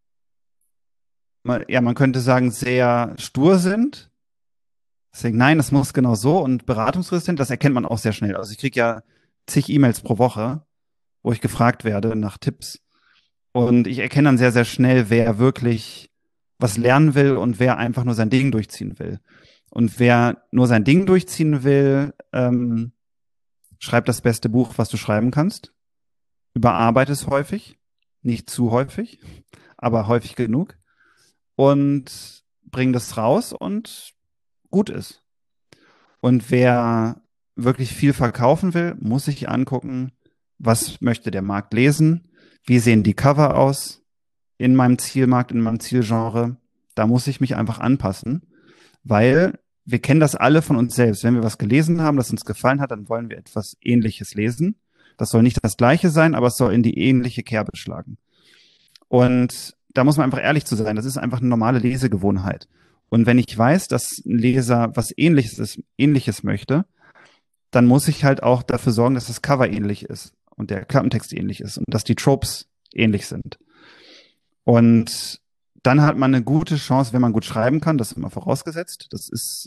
B: ja, man könnte sagen, sehr stur sind. Deswegen, nein, das muss genau so. Und beratungsresistent, das erkennt man auch sehr schnell. Also ich kriege ja zig E-Mails pro Woche, wo ich gefragt werde nach Tipps. Und ich erkenne dann sehr, sehr schnell, wer wirklich was lernen will und wer einfach nur sein Ding durchziehen will. Und wer nur sein Ding durchziehen will, schreib das beste Buch, was du schreiben kannst. Überarbeite es häufig. Nicht zu häufig, aber häufig genug. Und bring das raus und gut ist. Und wer wirklich viel verkaufen will, muss sich angucken, was möchte der Markt lesen, wie sehen die Cover aus in meinem Zielmarkt, in meinem Zielgenre. Da muss ich mich einfach anpassen, weil wir kennen das alle von uns selbst. Wenn wir was gelesen haben, das uns gefallen hat, dann wollen wir etwas Ähnliches lesen. Das soll nicht das Gleiche sein, aber es soll in die ähnliche Kerbe schlagen. Und da muss man einfach ehrlich zu sein. Das ist einfach eine normale Lesegewohnheit. Und wenn ich weiß, dass ein Leser was Ähnliches möchte, dann muss ich halt auch dafür sorgen, dass das Cover ähnlich ist und der Klappentext ähnlich ist und dass die Tropes ähnlich sind. Und dann hat man eine gute Chance, wenn man gut schreiben kann, das ist immer vorausgesetzt. Das ist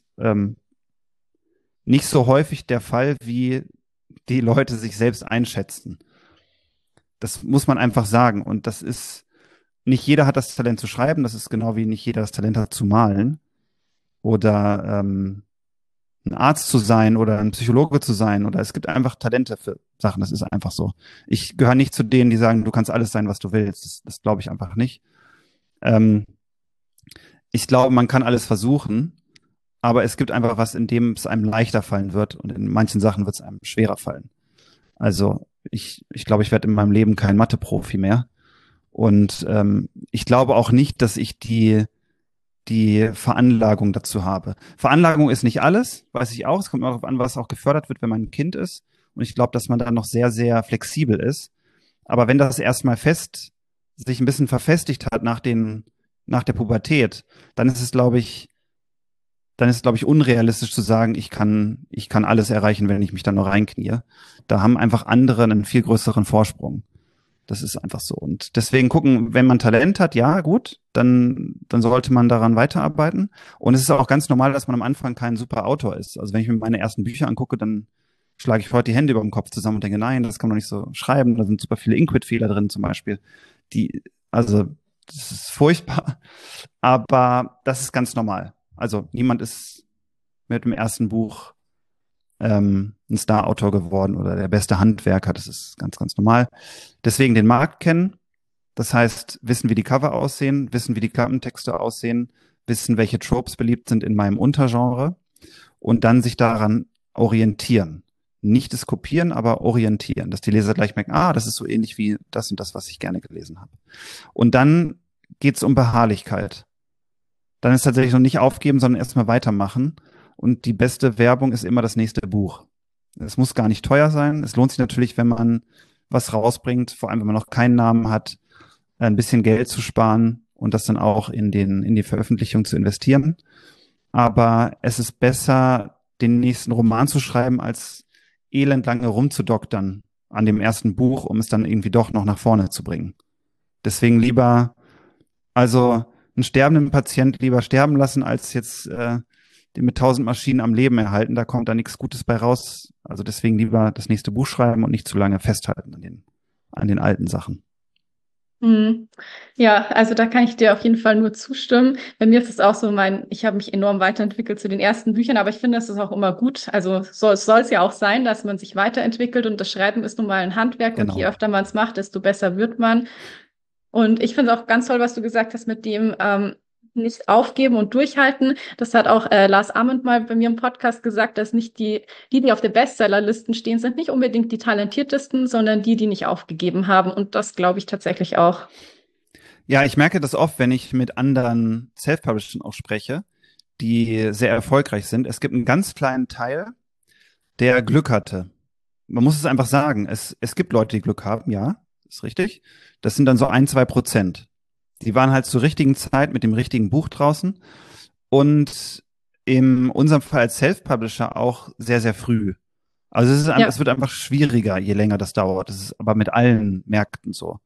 B: nicht so häufig der Fall, wie die Leute sich selbst einschätzen. Das muss man einfach sagen. Und das ist, nicht jeder hat das Talent zu schreiben, das ist genau wie nicht jeder das Talent hat zu malen oder ein Arzt zu sein oder ein Psychologe zu sein oder es gibt einfach Talente für Sachen, das ist einfach so. Ich gehöre nicht zu denen, die sagen, du kannst alles sein, was du willst. Das glaube ich einfach nicht. Ähm, Ich glaube, man kann alles versuchen, aber es gibt einfach was, in dem es einem leichter fallen wird und in manchen Sachen wird es einem schwerer fallen. Also ich glaube, ich werde in meinem Leben kein Mathe-Profi mehr. Und ich glaube auch nicht, dass ich die Veranlagung dazu habe. Veranlagung ist nicht alles, weiß ich auch. Es kommt immer darauf an, was auch gefördert wird, wenn man ein Kind ist. Und ich glaube, dass man da noch sehr, sehr flexibel ist. Aber wenn das erstmal sich ein bisschen verfestigt hat nach der Pubertät, dann ist es, glaube ich, unrealistisch zu sagen, ich kann alles erreichen, wenn ich mich dann nur reinknie. Da haben einfach andere einen viel größeren Vorsprung. Das ist einfach so. Und deswegen gucken, wenn man Talent hat, ja, gut, dann sollte man daran weiterarbeiten. Und es ist auch ganz normal, dass man am Anfang kein super Autor ist. Also wenn ich mir meine ersten Bücher angucke, dann schlage ich heute die Hände über dem Kopf zusammen und denke, nein, das kann man doch nicht so schreiben. Da sind super viele Inquit-Fehler drin zum Beispiel. Also, das ist furchtbar. Aber das ist ganz normal. Also niemand ist mit dem ersten Buch ein Star-Autor geworden oder der beste Handwerker. Das ist ganz, ganz normal. Deswegen den Markt kennen. Das heißt, wissen, wie die Cover aussehen, wissen, wie die Klappentexte aussehen, wissen, welche Tropes beliebt sind in meinem Untergenre und dann sich daran orientieren. Nicht das Kopieren, aber orientieren, dass die Leser gleich merken, ah, das ist so ähnlich wie das und das, was ich gerne gelesen habe. Und dann geht es um Beharrlichkeit. Dann ist tatsächlich noch nicht aufgeben, sondern erstmal weitermachen. Und die beste Werbung ist immer das nächste Buch. Es muss gar nicht teuer sein. Es lohnt sich natürlich, wenn man was rausbringt, vor allem wenn man noch keinen Namen hat, ein bisschen Geld zu sparen und das dann auch in die Veröffentlichung zu investieren. Aber es ist besser, den nächsten Roman zu schreiben, als elendlange rumzudoktern an dem ersten Buch, um es dann irgendwie doch noch nach vorne zu bringen. Deswegen lieber, also einen sterbenden Patient lieber sterben lassen, als jetzt den mit 1000 Maschinen am Leben erhalten. Da kommt da nichts Gutes bei raus. Also deswegen lieber das nächste Buch schreiben und nicht zu lange festhalten an den alten Sachen.
A: Mhm. Ja, also da kann ich dir auf jeden Fall nur zustimmen. Bei mir ist es auch so, ich habe mich enorm weiterentwickelt zu den ersten Büchern, aber ich finde, es ist auch immer gut. Also soll es ja auch sein, dass man sich weiterentwickelt und das Schreiben ist nun mal ein Handwerk und je
B: Genau.
A: öfter man es macht, desto besser wird man. Und ich finde es auch ganz toll, was du gesagt hast mit dem nicht aufgeben und durchhalten. Das hat auch Lars Ament mal bei mir im Podcast gesagt, dass nicht die auf den Bestsellerlisten stehen, sind nicht unbedingt die talentiertesten, sondern die nicht aufgegeben haben. Und das glaube ich tatsächlich auch.
B: Ja, ich merke das oft, wenn ich mit anderen Self-Publishern auch spreche, die sehr erfolgreich sind. Es gibt einen ganz kleinen Teil, der Glück hatte. Man muss es einfach sagen. Es gibt Leute, die Glück haben, ja, ist richtig. Das sind dann so 1, 2%. Die waren halt zur richtigen Zeit mit dem richtigen Buch draußen und in unserem Fall als Self-Publisher auch sehr, sehr früh. Also
A: Ja,
B: es wird einfach schwieriger, je länger das dauert. Das ist aber mit allen Märkten so.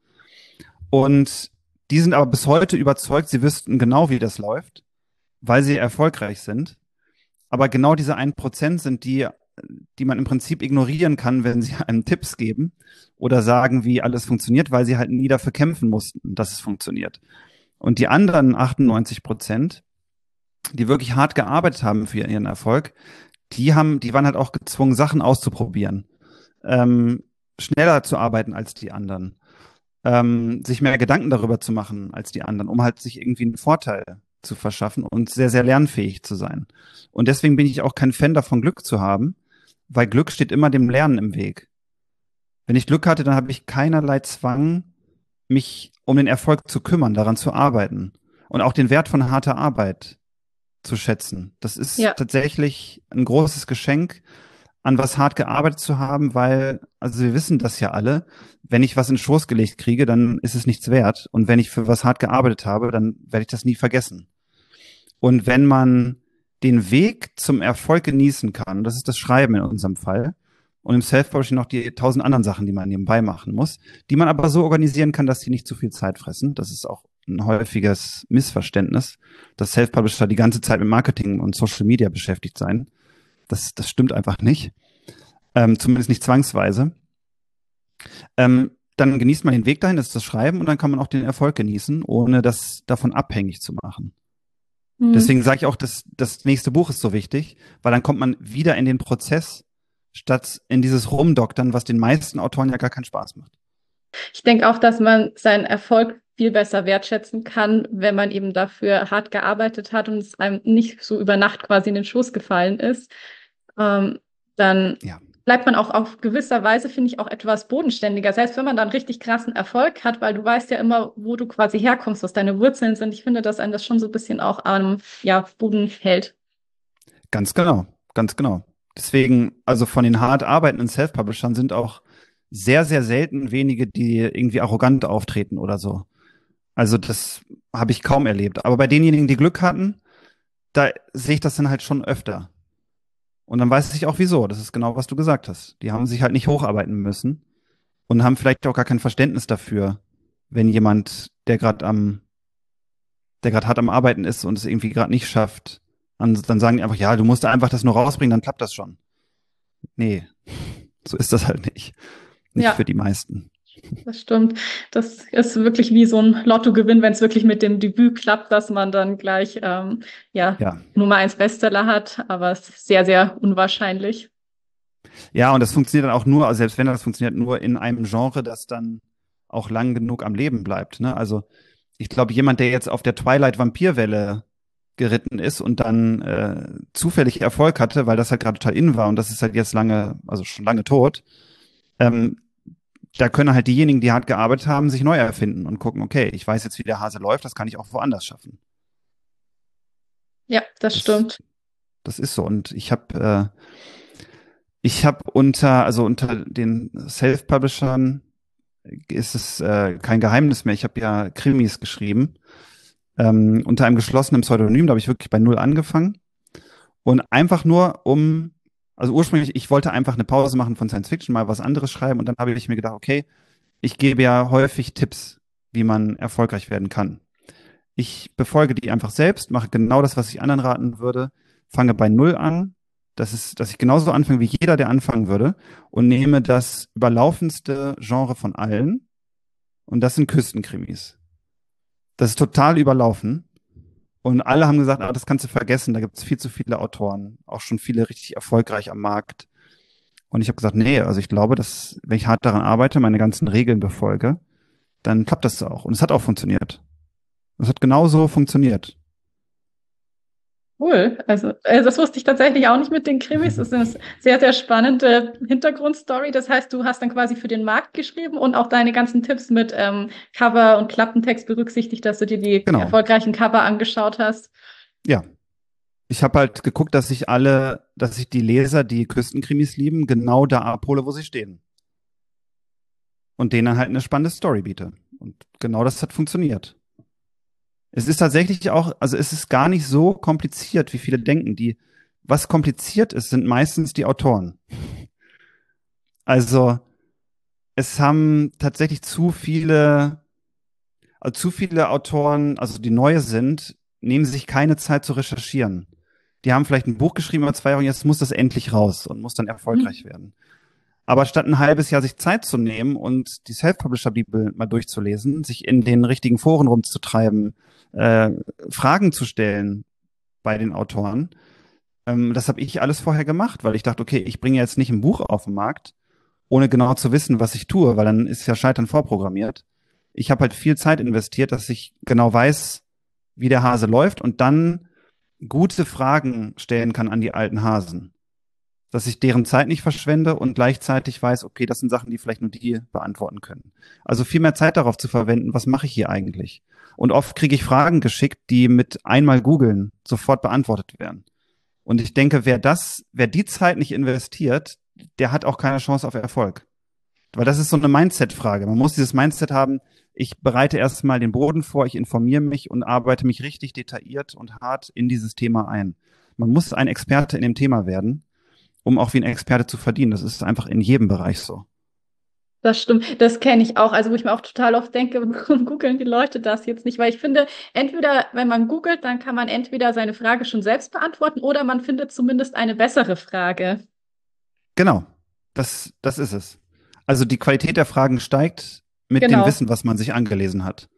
B: Und die sind aber bis heute überzeugt, sie wüssten genau, wie das läuft, weil sie erfolgreich sind. Aber genau diese 1% sind die man im Prinzip ignorieren kann, wenn sie einem Tipps geben oder sagen, wie alles funktioniert, weil sie halt nie dafür kämpfen mussten, dass es funktioniert. Und die anderen 98%, die wirklich hart gearbeitet haben für ihren Erfolg, die waren halt auch gezwungen, Sachen auszuprobieren, ähm, schneller zu arbeiten als die anderen, sich mehr Gedanken darüber zu machen als die anderen, um halt sich irgendwie einen Vorteil zu verschaffen und sehr, sehr lernfähig zu sein. Und deswegen bin ich auch kein Fan davon, Glück zu haben, weil Glück steht immer dem Lernen im Weg. Wenn ich Glück hatte, dann habe ich keinerlei Zwang, mich um den Erfolg zu kümmern, daran zu arbeiten und auch den Wert von harter Arbeit zu schätzen. Das ist
A: ja.
B: tatsächlich ein großes Geschenk, an was hart gearbeitet zu haben, weil, also wir wissen das ja alle, wenn ich was in den Schoß gelegt kriege, dann ist es nichts wert. Und wenn ich für was hart gearbeitet habe, dann werde ich das nie vergessen. Und wenn man den Weg zum Erfolg genießen kann, das ist das Schreiben in unserem Fall, und im Self-Publishing noch die 1000 anderen Sachen, die man nebenbei machen muss, die man aber so organisieren kann, dass sie nicht zu viel Zeit fressen. Das ist auch ein häufiges Missverständnis, dass Self-Publisher die ganze Zeit mit Marketing und Social Media beschäftigt sein. Das stimmt einfach nicht. Zumindest nicht zwangsweise. Dann genießt man den Weg dahin, das ist das Schreiben, und dann kann man auch den Erfolg genießen, ohne das davon abhängig zu machen.
A: Mhm.
B: Deswegen sage ich auch, dass das nächste Buch ist so wichtig, weil dann kommt man wieder in den Prozess, statt in dieses Rumdoktern, was den meisten Autoren ja gar keinen Spaß macht.
A: Ich denke auch, dass man seinen Erfolg viel besser wertschätzen kann, wenn man eben dafür hart gearbeitet hat und es einem nicht so über Nacht quasi in den Schoß gefallen ist. Ähm, Dann
B: Ja.
A: bleibt man auch auf gewisser Weise, finde ich, auch etwas bodenständiger. Selbst wenn man dann richtig krassen Erfolg hat, weil du weißt ja immer, wo du quasi herkommst, was deine Wurzeln sind. Ich finde, dass einen das schon so ein bisschen auch am ja, Boden hält.
B: Ganz genau, ganz genau. Deswegen, also von den hart arbeitenden Self-Publishern sind auch sehr, sehr selten wenige, die irgendwie arrogant auftreten oder so. Also das habe ich kaum erlebt. Aber bei denjenigen, die Glück hatten, da sehe ich das dann halt schon öfter. Und dann weiß ich auch wieso. Das ist genau, was du gesagt hast. Die haben sich halt nicht hocharbeiten müssen und haben vielleicht auch gar kein Verständnis dafür, wenn jemand, der gerade hart am Arbeiten ist und es irgendwie gerade nicht schafft, dann sagen die einfach, ja, du musst einfach das nur rausbringen, dann klappt das schon. Nee, so ist das halt nicht. Nicht für
A: Ja,
B: die meisten.
A: das stimmt. Das ist wirklich wie so ein Lottogewinn, wenn es wirklich mit dem Debüt klappt, dass man dann gleich ja,
B: Ja.
A: Nummer eins Bestseller hat, aber es ist sehr, sehr unwahrscheinlich.
B: Ja, und das funktioniert dann auch nur, also selbst wenn das funktioniert, nur in einem Genre, das dann auch lang genug am Leben bleibt. Ne? Also ich glaube, jemand, der jetzt auf der Twilight-Vampir-Welle geritten ist und dann zufällig Erfolg hatte, weil das halt gerade total in war und das ist halt jetzt lange, also schon lange tot, ähm, da können halt diejenigen, die hart gearbeitet haben, sich neu erfinden und gucken, okay, ich weiß jetzt, wie der Hase läuft, das kann ich auch woanders schaffen.
A: Ja, das
B: Das,
A: stimmt.
B: das ist so. Und ich habe unter den Self-Publishern ist es kein Geheimnis mehr. Ich habe ja Krimis geschrieben, unter einem geschlossenen Pseudonym. Da habe ich wirklich bei Null angefangen. Und einfach nur also ursprünglich, ich wollte einfach eine Pause machen von Science Fiction, mal was anderes schreiben. Und dann habe ich mir gedacht, okay, ich gebe ja häufig Tipps, wie man erfolgreich werden kann. Ich befolge die einfach selbst, mache genau das, was ich anderen raten würde, fange bei Null an. Dass ich genauso anfange wie jeder, der anfangen würde, und nehme das überlaufendste Genre von allen Und das sind Küstenkrimis. Das ist total überlaufen. Und alle haben gesagt, das kannst du vergessen, da gibt es viel zu viele Autoren, auch schon viele richtig erfolgreich am Markt. Und ich habe gesagt, nee, also ich glaube, dass wenn ich hart daran arbeite, meine ganzen Regeln befolge, dann klappt das auch. Und es hat auch funktioniert. Es hat genauso funktioniert.
A: Cool. Also, das wusste ich tatsächlich auch nicht mit den Krimis. Das ist eine sehr, sehr spannende Hintergrundstory. Das heißt, du hast dann quasi für den Markt geschrieben und auch deine ganzen Tipps mit Cover und Klappentext berücksichtigt, dass du dir die
B: Genau.
A: erfolgreichen Cover angeschaut hast.
B: Ja. Ich habe halt geguckt, dass ich die Leser, die Küstenkrimis lieben, genau da abhole, wo sie stehen. Und denen halt eine spannende Story biete. Und genau das hat funktioniert. Es ist tatsächlich auch, also es ist gar nicht so kompliziert, wie viele denken. Was kompliziert ist, sind meistens die Autoren. Also es haben tatsächlich zu viele Autoren, also die neu sind, nehmen sich keine Zeit zu recherchieren. Die haben vielleicht ein Buch geschrieben über 2 Jahre und jetzt muss das endlich raus und muss dann erfolgreich werden. Aber statt ein halbes Jahr sich Zeit zu nehmen und die Self-Publisher-Bibel mal durchzulesen, sich in den richtigen Foren rumzutreiben, Fragen zu stellen bei den Autoren, das habe ich alles vorher gemacht, weil ich dachte, okay, ich bringe jetzt nicht ein Buch auf den Markt, ohne genau zu wissen, was ich tue, weil dann ist ja Scheitern vorprogrammiert. Ich habe halt viel Zeit investiert, dass ich genau weiß, wie der Hase läuft und dann gute Fragen stellen kann an die alten Hasen. Dass ich deren Zeit nicht verschwende und gleichzeitig weiß, okay, das sind Sachen, die vielleicht nur die beantworten können. Also viel mehr Zeit darauf zu verwenden, was mache ich hier eigentlich? Und oft kriege ich Fragen geschickt, die mit einmal googeln sofort beantwortet werden. Und ich denke, wer die Zeit nicht investiert, der hat auch keine Chance auf Erfolg. Weil das ist so eine Mindset-Frage. Man muss dieses Mindset haben, ich bereite erstmal den Boden vor, ich informiere mich und arbeite mich richtig detailliert und hart in dieses Thema ein. Man muss ein Experte in dem Thema werden, um auch wie ein Experte zu verdienen. Das ist einfach in jedem Bereich so.
A: Das stimmt, das kenne ich auch. Also, wo ich mir auch total oft denke, warum googeln die Leute das jetzt nicht? Weil ich finde, entweder, wenn man googelt, dann kann man entweder seine Frage schon selbst beantworten oder man findet zumindest eine bessere Frage.
B: Genau, das ist es. Also die Qualität der Fragen steigt mit dem
A: Genau.
B: Wissen, was man sich angelesen hat.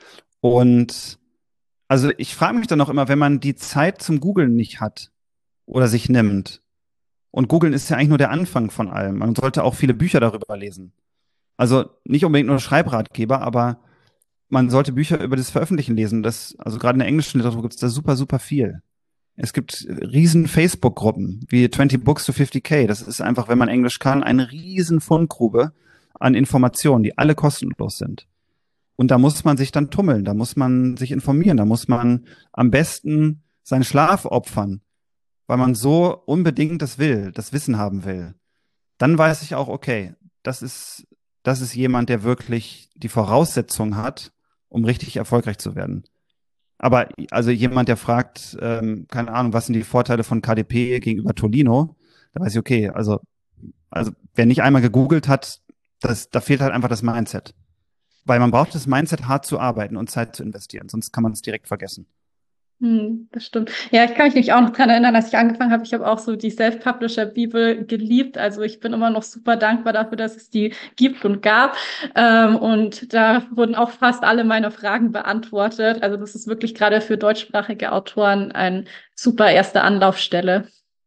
B: Und also ich frage mich dann auch immer, wenn man die Zeit zum Googlen nicht hat oder sich nimmt. Und Googlen ist ja eigentlich nur der Anfang von allem. Man sollte auch viele Bücher darüber lesen. Also nicht unbedingt nur Schreibratgeber, aber man sollte Bücher über das Veröffentlichen lesen. Also gerade in der englischen Literatur gibt es da super, super viel. Es gibt riesen Facebook-Gruppen wie 20 Books to 50K. Das ist einfach, wenn man Englisch kann, eine riesen Fundgrube an Informationen, die alle kostenlos sind. Und da muss man sich dann tummeln, da muss man sich informieren, da muss man am besten seinen Schlaf opfern, weil man so unbedingt das will, das Wissen haben will. Dann weiß ich auch, okay, das ist jemand, der wirklich die Voraussetzung hat, um richtig erfolgreich zu werden. Aber also jemand, der fragt, keine Ahnung, was sind die Vorteile von KDP gegenüber Tolino, da weiß ich, okay, also wer nicht einmal gegoogelt hat, da fehlt halt einfach das Mindset. Weil man braucht das Mindset, hart zu arbeiten und Zeit zu investieren, sonst kann man es direkt vergessen.
A: Das stimmt. Ja, ich kann mich nämlich auch noch dran erinnern, als ich angefangen habe. Ich habe auch so die Self-Publisher-Bibel geliebt. Also ich bin immer noch super dankbar dafür, dass es die gibt und gab. Und da wurden auch fast alle meine Fragen beantwortet. Also das ist wirklich gerade für deutschsprachige Autoren eine super erste Anlaufstelle.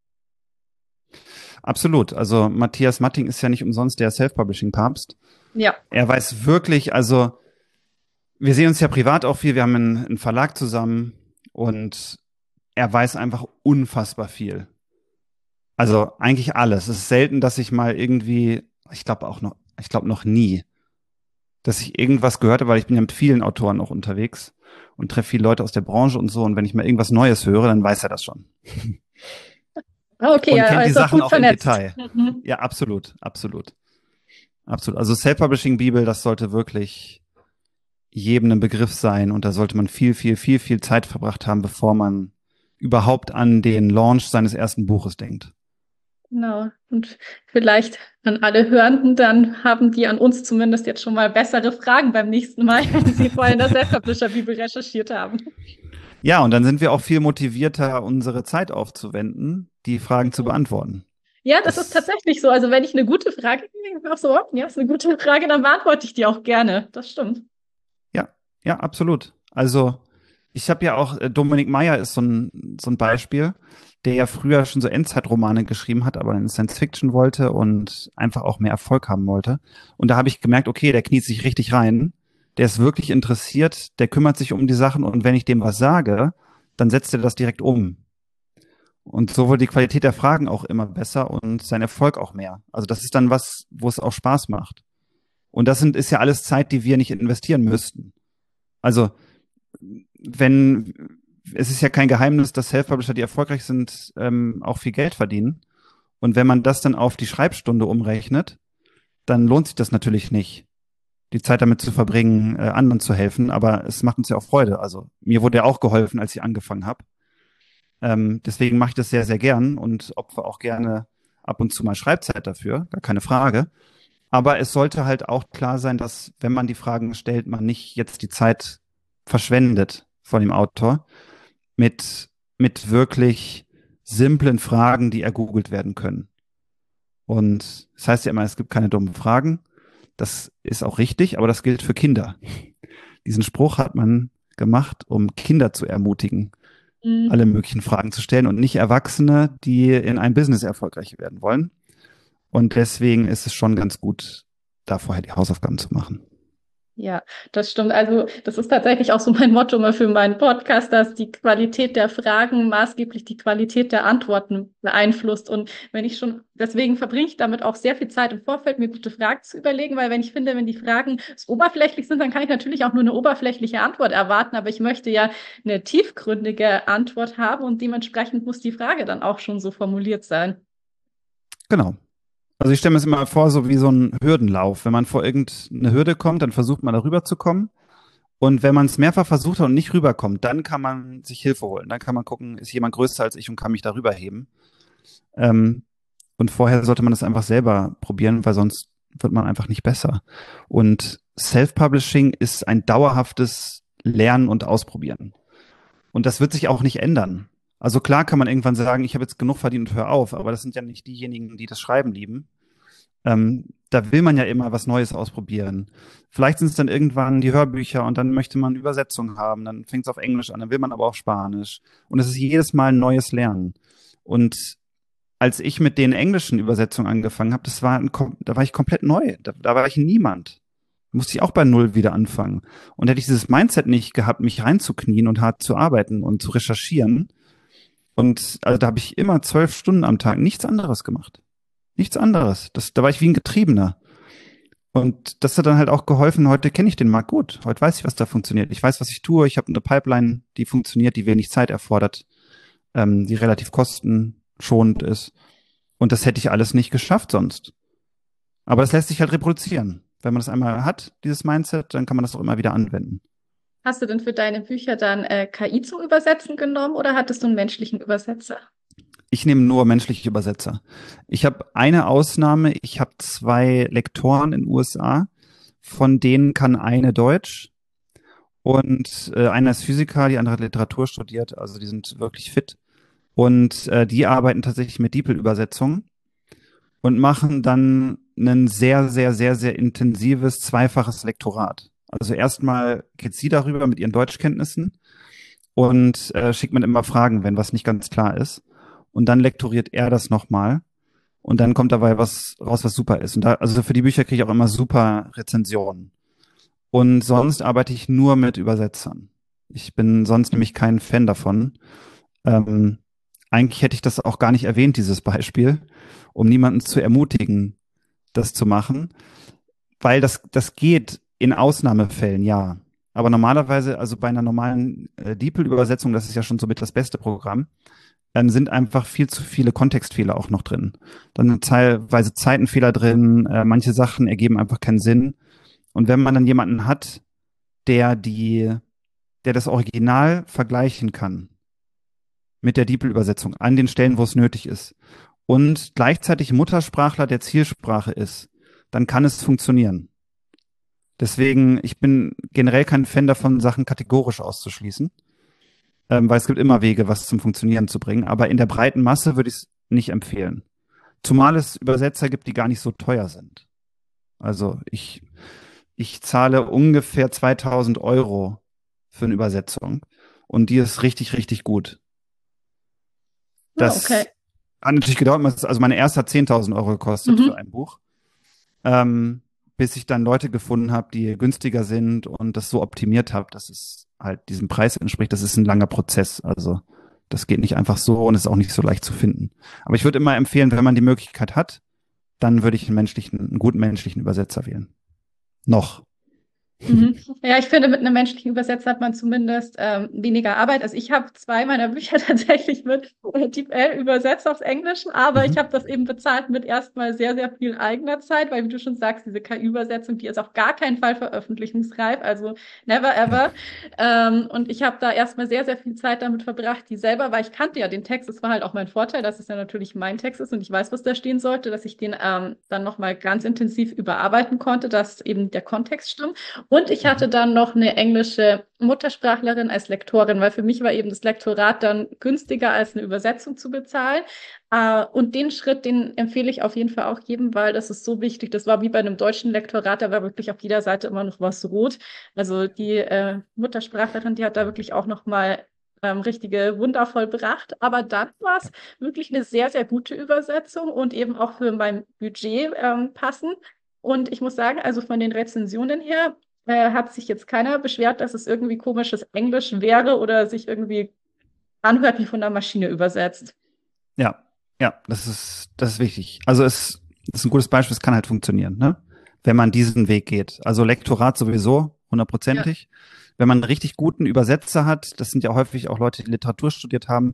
B: Absolut. Also Matthias Matting ist ja nicht umsonst der Self-Publishing-Papst.
A: Ja,
B: Er weiß wirklich, also wir sehen uns ja privat auch viel, wir haben einen Verlag zusammen und er weiß einfach unfassbar viel. Also eigentlich alles. Es ist selten, dass ich mal irgendwie, ich glaube noch nie, dass ich irgendwas gehört habe, weil ich bin ja mit vielen Autoren auch unterwegs und treffe viele Leute aus der Branche und so. Und wenn ich mal irgendwas Neues höre, dann weiß er das schon.
A: okay,
B: Und
A: ja,
B: kennt die
A: also
B: Sachen
A: gut
B: auch im
A: vernetzt.
B: Detail. Ja, absolut, absolut, absolut. Also Self-Publishing-Bibel, das sollte wirklich jedem ein Begriff sein und da sollte man viel, viel, viel, viel Zeit verbracht haben, bevor man überhaupt an den Launch seines ersten Buches denkt.
A: Genau. Und vielleicht an alle Hörenden, dann haben die an uns zumindest jetzt schon mal bessere Fragen beim nächsten Mal, wenn sie vorher in der Self-Publisher-Bibel recherchiert haben.
B: Ja, und dann sind wir auch viel motivierter, unsere Zeit aufzuwenden, die Fragen zu beantworten.
A: Ja, das ist
B: Das,
A: tatsächlich so. Also wenn ich eine gute Frage kriege, auch so, ja, ist eine gute Frage, dann beantworte ich die auch gerne. Das stimmt.
B: ja, ja, absolut. Also ich habe ja auch, Dominik Meyer ist so ein Beispiel, der ja früher schon so Endzeitromane geschrieben hat, aber in Science Fiction wollte und einfach auch mehr Erfolg haben wollte. Und da habe ich gemerkt, okay, der kniet sich richtig rein, der ist wirklich interessiert, der kümmert sich um die Sachen und wenn ich dem was sage, dann setzt er das direkt um. Und so wird die Qualität der Fragen auch immer besser und sein Erfolg auch mehr. Also das ist dann was, wo es auch Spaß macht. Und ist ja alles Zeit, die wir nicht investieren müssten. Also wenn, es ist ja kein Geheimnis, dass Self-Publisher, die erfolgreich sind, auch viel Geld verdienen. Und wenn man das dann auf die Schreibstunde umrechnet, dann lohnt sich das natürlich nicht, die Zeit damit zu verbringen, anderen zu helfen. Aber es macht uns ja auch Freude. Also mir wurde ja auch geholfen, als ich angefangen habe. Deswegen mache ich das sehr, sehr gern und opfere auch gerne ab und zu mal Schreibzeit dafür, gar keine Frage. Aber es sollte halt auch klar sein, dass, wenn man die Fragen stellt, man nicht jetzt die Zeit verschwendet von dem Autor mit, mit wirklich simplen Fragen, die ergoogelt werden können. Und das heißt ja immer, es gibt keine dummen Fragen. Das ist auch richtig, aber das gilt für Kinder. Diesen Spruch hat man gemacht, um Kinder zu ermutigen,
A: Mhm.
B: alle möglichen Fragen zu stellen und nicht Erwachsene, die in einem Business erfolgreich werden wollen. Und deswegen ist es schon ganz gut, da vorher die Hausaufgaben zu machen.
A: Ja, das stimmt. Also, das ist tatsächlich auch so mein Motto immer für meinen Podcast, dass die Qualität der Fragen maßgeblich die Qualität der Antworten beeinflusst. Und wenn ich schon, deswegen verbringe ich damit auch sehr viel Zeit im Vorfeld, mir gute Fragen zu überlegen, weil wenn ich finde, wenn die Fragen so oberflächlich sind, dann kann ich natürlich auch nur eine oberflächliche Antwort erwarten. Aber ich möchte ja eine tiefgründige Antwort haben und dementsprechend muss die Frage dann auch schon so formuliert sein.
B: Genau. Also ich stelle mir es immer vor, so wie so ein Hürdenlauf. Wenn man vor irgendeine Hürde kommt, dann versucht man da rüberzukommen. Und wenn man es mehrfach versucht hat und nicht rüberkommt, dann kann man sich Hilfe holen. Dann kann man gucken, ist jemand größer als ich und kann mich darüber heben. Ähm, und vorher sollte man das einfach selber probieren, weil sonst wird man einfach nicht besser. Und Self-Publishing ist ein dauerhaftes Lernen und Ausprobieren. Und das wird sich auch nicht ändern. Also klar kann man irgendwann sagen, ich habe jetzt genug verdient und hör auf, aber das sind ja nicht diejenigen, die das Schreiben lieben. Da will man ja immer was Neues ausprobieren. Vielleicht sind es dann irgendwann die Hörbücher und dann möchte man Übersetzungen haben, dann fängt es auf Englisch an, dann will man aber auch Spanisch. Und es ist jedes Mal ein neues Lernen. Und als ich mit den englischen Übersetzungen angefangen habe, da war ich komplett neu. Da war ich niemand. Da musste ich auch bei Null wieder anfangen. Und hätte ich dieses Mindset nicht gehabt, mich reinzuknien und hart zu arbeiten und zu recherchieren. Und also da habe ich immer 12 Stunden am Tag nichts anderes gemacht. Nichts anderes. Da war ich wie ein Getriebener. Und das hat dann halt auch geholfen. Heute kenne ich den Markt gut. Heute weiß ich, was da funktioniert. Ich weiß, was ich tue. Ich habe eine Pipeline, die funktioniert, die wenig Zeit erfordert, die relativ kostenschonend ist. Und das hätte ich alles nicht geschafft sonst. Aber das lässt sich halt reproduzieren. Wenn man das einmal hat, dieses Mindset, dann kann man das auch immer wieder anwenden.
A: Hast du denn für deine Bücher dann KI zum Übersetzen genommen oder hattest du einen menschlichen Übersetzer?
B: Ich nehme nur menschliche Übersetzer. Ich habe eine Ausnahme. Ich habe zwei Lektoren in den USA. Von denen kann eine Deutsch und einer ist Physiker, die andere hat Literatur studiert. Also die sind wirklich fit. Und die arbeiten tatsächlich mit DeepL-Übersetzung und machen dann ein sehr, sehr, sehr, sehr intensives zweifaches Lektorat. Also erstmal geht sie darüber mit ihren Deutschkenntnissen und schickt mir immer Fragen, wenn was nicht ganz klar ist. Und dann lektoriert er das nochmal. Und dann kommt dabei was raus, was super ist. Und da, also für die Bücher kriege ich auch immer super Rezensionen. Und sonst arbeite ich nur mit Übersetzern. Ich bin sonst nämlich kein Fan davon. Ähm, eigentlich hätte ich das auch gar nicht erwähnt, dieses Beispiel, um niemanden zu ermutigen, das zu machen, weil das geht in Ausnahmefällen, ja. Aber normalerweise, also bei einer normalen DeepL-Übersetzung, das ist ja schon somit das beste Programm, dann sind einfach viel zu viele Kontextfehler auch noch drin. Dann sind teilweise Zeitenfehler drin, manche Sachen ergeben einfach keinen Sinn. Und wenn man dann jemanden hat, der der das Original vergleichen kann mit der DeepL-Übersetzung an den Stellen, wo es nötig ist und gleichzeitig Muttersprachler der Zielsprache ist, dann kann es funktionieren. Deswegen, ich bin generell kein Fan davon, Sachen kategorisch auszuschließen, weil es gibt immer Wege, was zum Funktionieren zu bringen. Aber in der breiten Masse würde ich es nicht empfehlen. Zumal es Übersetzer gibt, die gar nicht so teuer sind. Also ich zahle ungefähr 2.000 € für eine Übersetzung und die ist richtig, richtig gut.
A: Ah, okay.
B: Das hat natürlich gedauert, also meine erste hat 10.000 € gekostet für
A: Mhm.
B: ein Buch, ähm, bis ich dann Leute gefunden habe, die günstiger sind und das so optimiert habe, dass es halt diesem Preis entspricht. Das ist ein langer Prozess, also das geht nicht einfach so und ist auch nicht so leicht zu finden. Aber ich würde immer empfehlen, wenn man die Möglichkeit hat, dann würde ich einen guten menschlichen Übersetzer wählen. Noch.
A: Mhm. Ja, ich finde, mit einem menschlichen Übersetzer hat man zumindest weniger Arbeit. Also ich habe zwei meiner Bücher tatsächlich mit DeepL übersetzt aufs Englische, aber ich habe
B: Mhm.
A: das eben bezahlt mit erstmal sehr, sehr viel eigener Zeit, weil wie du schon sagst, diese KI-Übersetzung, die ist auf gar keinen Fall veröffentlichungsreif, also never
B: Ja.
A: ever. Und ich habe da erstmal sehr, sehr viel Zeit damit verbracht, die selber, weil ich kannte ja den Text, das war halt auch mein Vorteil, dass es ja natürlich mein Text ist und ich weiß, was da stehen sollte, dass ich den dann nochmal ganz intensiv überarbeiten konnte, dass eben der Kontext stimmt. Und ich
B: Mhm.
A: hatte dann noch eine englische Muttersprachlerin als Lektorin, weil für mich war eben das Lektorat dann günstiger als eine Übersetzung zu bezahlen. Und den Schritt, den empfehle ich auf jeden Fall auch jedem, weil das ist so wichtig. Das war wie bei einem deutschen Lektorat, da war wirklich auf jeder Seite immer noch was rot. Also die Muttersprachlerin, die hat da wirklich auch noch mal richtige Wunder vollbracht. Aber dann war es wirklich eine sehr, sehr gute Übersetzung und eben auch für mein Budget passend. Und ich muss sagen, also von den Rezensionen her, hat sich jetzt keiner beschwert, dass es irgendwie komisches Englisch wäre oder sich irgendwie anhört wie von der Maschine übersetzt.
B: Ja, ja, das ist wichtig. Also es ist ein gutes Beispiel, es kann halt funktionieren, ne? Wenn man diesen Weg geht. Also Lektorat sowieso,
A: Ja,
B: hundertprozentig. Wenn man einen richtig guten Übersetzer hat, das sind ja häufig auch Leute, die Literatur studiert haben,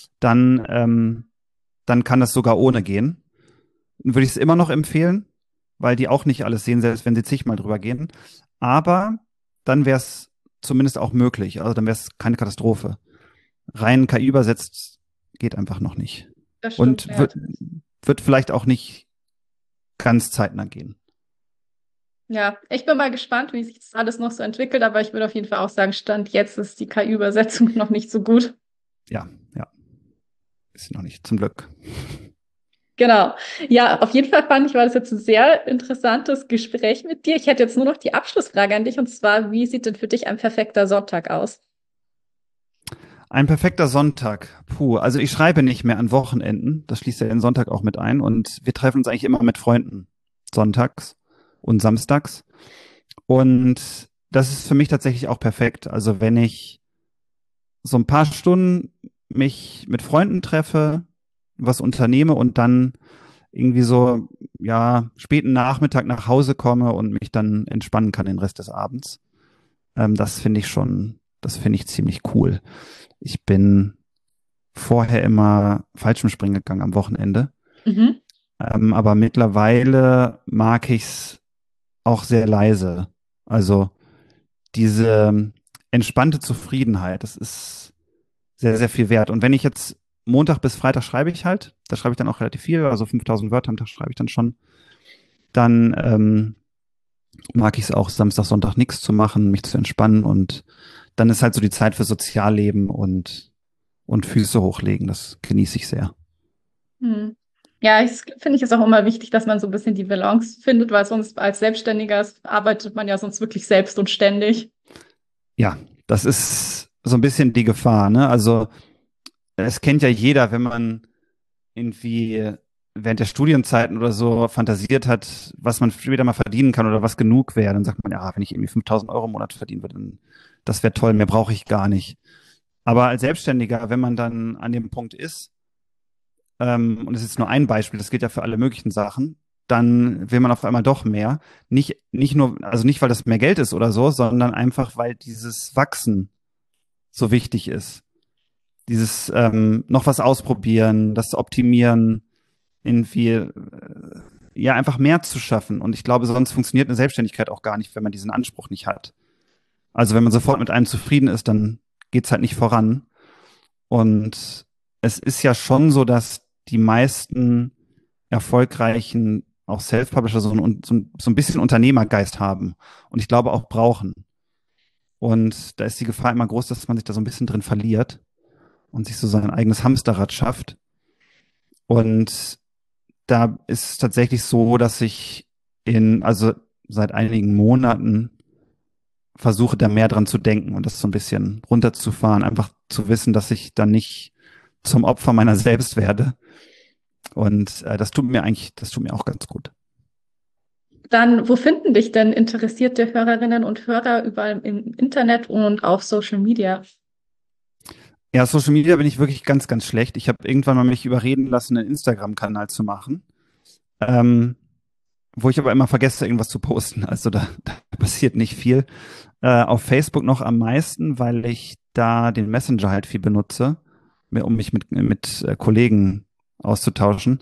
B: dann kann das sogar ohne gehen. Dann würde ich es immer noch empfehlen, weil die auch nicht alles sehen, selbst wenn sie zigmal drüber gehen. Aber dann wäre es zumindest auch möglich. Also dann wäre es keine Katastrophe. Rein KI übersetzt geht einfach noch nicht.
A: das stimmt.
B: Und
A: Ja.
B: wird vielleicht auch nicht ganz zeitnah gehen.
A: Ja, ich bin mal gespannt, wie sich das alles noch so entwickelt, aber ich würde auf jeden Fall auch sagen, Stand jetzt ist die KI-Übersetzung noch nicht so gut.
B: Ja, ja, ist noch nicht, zum Glück.
A: Genau. Ja, auf jeden Fall fand ich, war das jetzt ein sehr interessantes Gespräch mit dir. Ich hätte jetzt nur noch die Abschlussfrage an dich und zwar, wie sieht denn für dich ein perfekter Sonntag aus?
B: Ein perfekter Sonntag. Puh, also ich schreibe nicht mehr an Wochenenden. Das schließt ja den Sonntag auch mit ein. Und wir treffen uns eigentlich immer mit Freunden. Sonntags und samstags. Und das ist für mich tatsächlich auch perfekt. Also wenn ich so ein paar Stunden mich mit Freunden treffe, was unternehme und dann irgendwie so, ja, späten Nachmittag nach Hause komme und mich dann entspannen kann den Rest des Abends. Das finde ich ziemlich cool. Ich bin vorher immer Fallschirmspringen gegangen am Wochenende.
A: Mhm.
B: Aber mittlerweile mag ich's auch sehr leise. Also diese entspannte Zufriedenheit, das ist sehr, sehr viel wert. Und wenn ich jetzt Montag bis Freitag schreibe ich halt, da schreibe ich dann auch relativ viel, also 5.000 Wörter am Tag schreibe ich dann schon, dann mag ich es auch Samstag, Sonntag nichts zu machen, mich zu entspannen und dann ist halt so die Zeit für Sozialleben und Füße hochlegen. Das genieße ich sehr.
A: Hm. Ja, ich finde ich ist auch immer wichtig, dass man so ein bisschen die Balance findet, weil sonst als Selbstständiger arbeitet man ja sonst wirklich selbst und ständig.
B: Ja, das ist so ein bisschen die Gefahr, ne? Also es kennt ja jeder, wenn man irgendwie während der Studienzeiten oder so fantasiert hat, was man später mal verdienen kann oder was genug wäre, dann sagt man, ja, wenn ich irgendwie 5.000 € im Monat verdienen würde, dann das wäre toll, mehr brauche ich gar nicht. Aber als Selbstständiger, wenn man dann an dem Punkt ist, und es ist nur ein Beispiel, das gilt ja für alle möglichen Sachen, dann will man auf einmal doch mehr. Nicht nur, also nicht, weil das mehr Geld ist oder so, sondern einfach, weil dieses Wachsen so wichtig ist. Dieses noch was ausprobieren, das optimieren, irgendwie ja einfach mehr zu schaffen. Und ich glaube, sonst funktioniert eine Selbstständigkeit auch gar nicht, wenn man diesen Anspruch nicht hat. Also wenn man sofort mit einem zufrieden ist, dann geht's halt nicht voran. Und es ist ja schon so, dass die meisten erfolgreichen auch Self-Publisher so ein bisschen Unternehmergeist haben und ich glaube auch brauchen. Und da ist die Gefahr immer groß, dass man sich da so ein bisschen drin verliert und sich so sein eigenes Hamsterrad schafft. Und da ist es tatsächlich so, dass ich also seit einigen Monaten versuche, da mehr dran zu denken und das so ein bisschen runterzufahren, einfach zu wissen, dass ich dann nicht zum Opfer meiner selbst werde. Und das tut mir auch ganz gut.
A: Dann, wo finden dich denn interessierte Hörerinnen und Hörer überall im Internet und auf Social Media?
B: Ja, Social Media bin ich wirklich ganz, ganz schlecht. Ich habe irgendwann mal mich überreden lassen, einen Instagram-Kanal zu machen, ähm, wo ich aber immer vergesse, irgendwas zu posten. Also da passiert nicht viel. Auf Facebook noch am meisten, weil ich da den Messenger halt viel benutze, um mich mit Kollegen auszutauschen.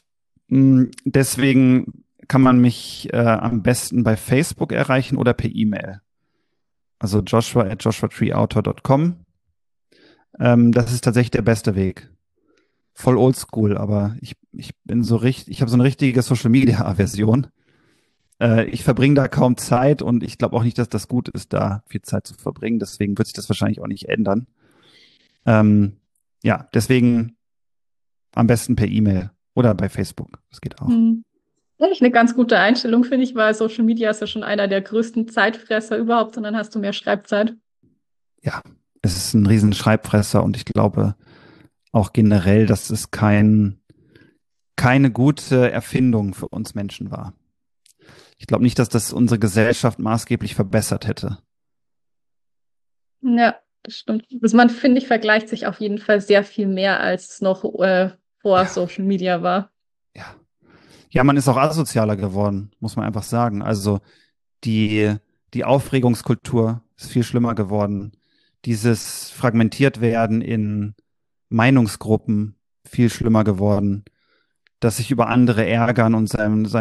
B: Deswegen kann man mich am besten bei Facebook erreichen oder per E-Mail. Also joshua@joshuatreeautor.com. Das ist tatsächlich der beste Weg. Voll oldschool, aber ich bin so richtig, ich habe so eine richtige Social Media Aversion. Ich verbringe da kaum Zeit und ich glaube auch nicht, dass das gut ist, da viel Zeit zu verbringen. Deswegen wird sich das wahrscheinlich auch nicht ändern. Ähm, ja, deswegen am besten per E-Mail oder bei Facebook. Das geht auch.
A: Hm. Eigentlich eine ganz gute Einstellung, finde ich, weil Social Media ist ja schon einer der größten Zeitfresser überhaupt und dann hast du mehr Schreibzeit.
B: Ja, es ist ein riesen Schreibfresser und ich glaube auch generell, dass es keine gute Erfindung für uns Menschen war. Ich glaube nicht, dass das unsere Gesellschaft maßgeblich verbessert hätte.
A: Ja, das stimmt. Also man, finde ich, vergleicht sich auf jeden Fall sehr viel mehr, als es noch vor
B: Ja,
A: Social Media war.
B: ja. Ja, man ist auch asozialer geworden, muss man einfach sagen. Also die, die Aufregungskultur ist viel schlimmer geworden. Dieses fragmentiert werden in Meinungsgruppen viel schlimmer geworden. Dass sich über andere ärgern und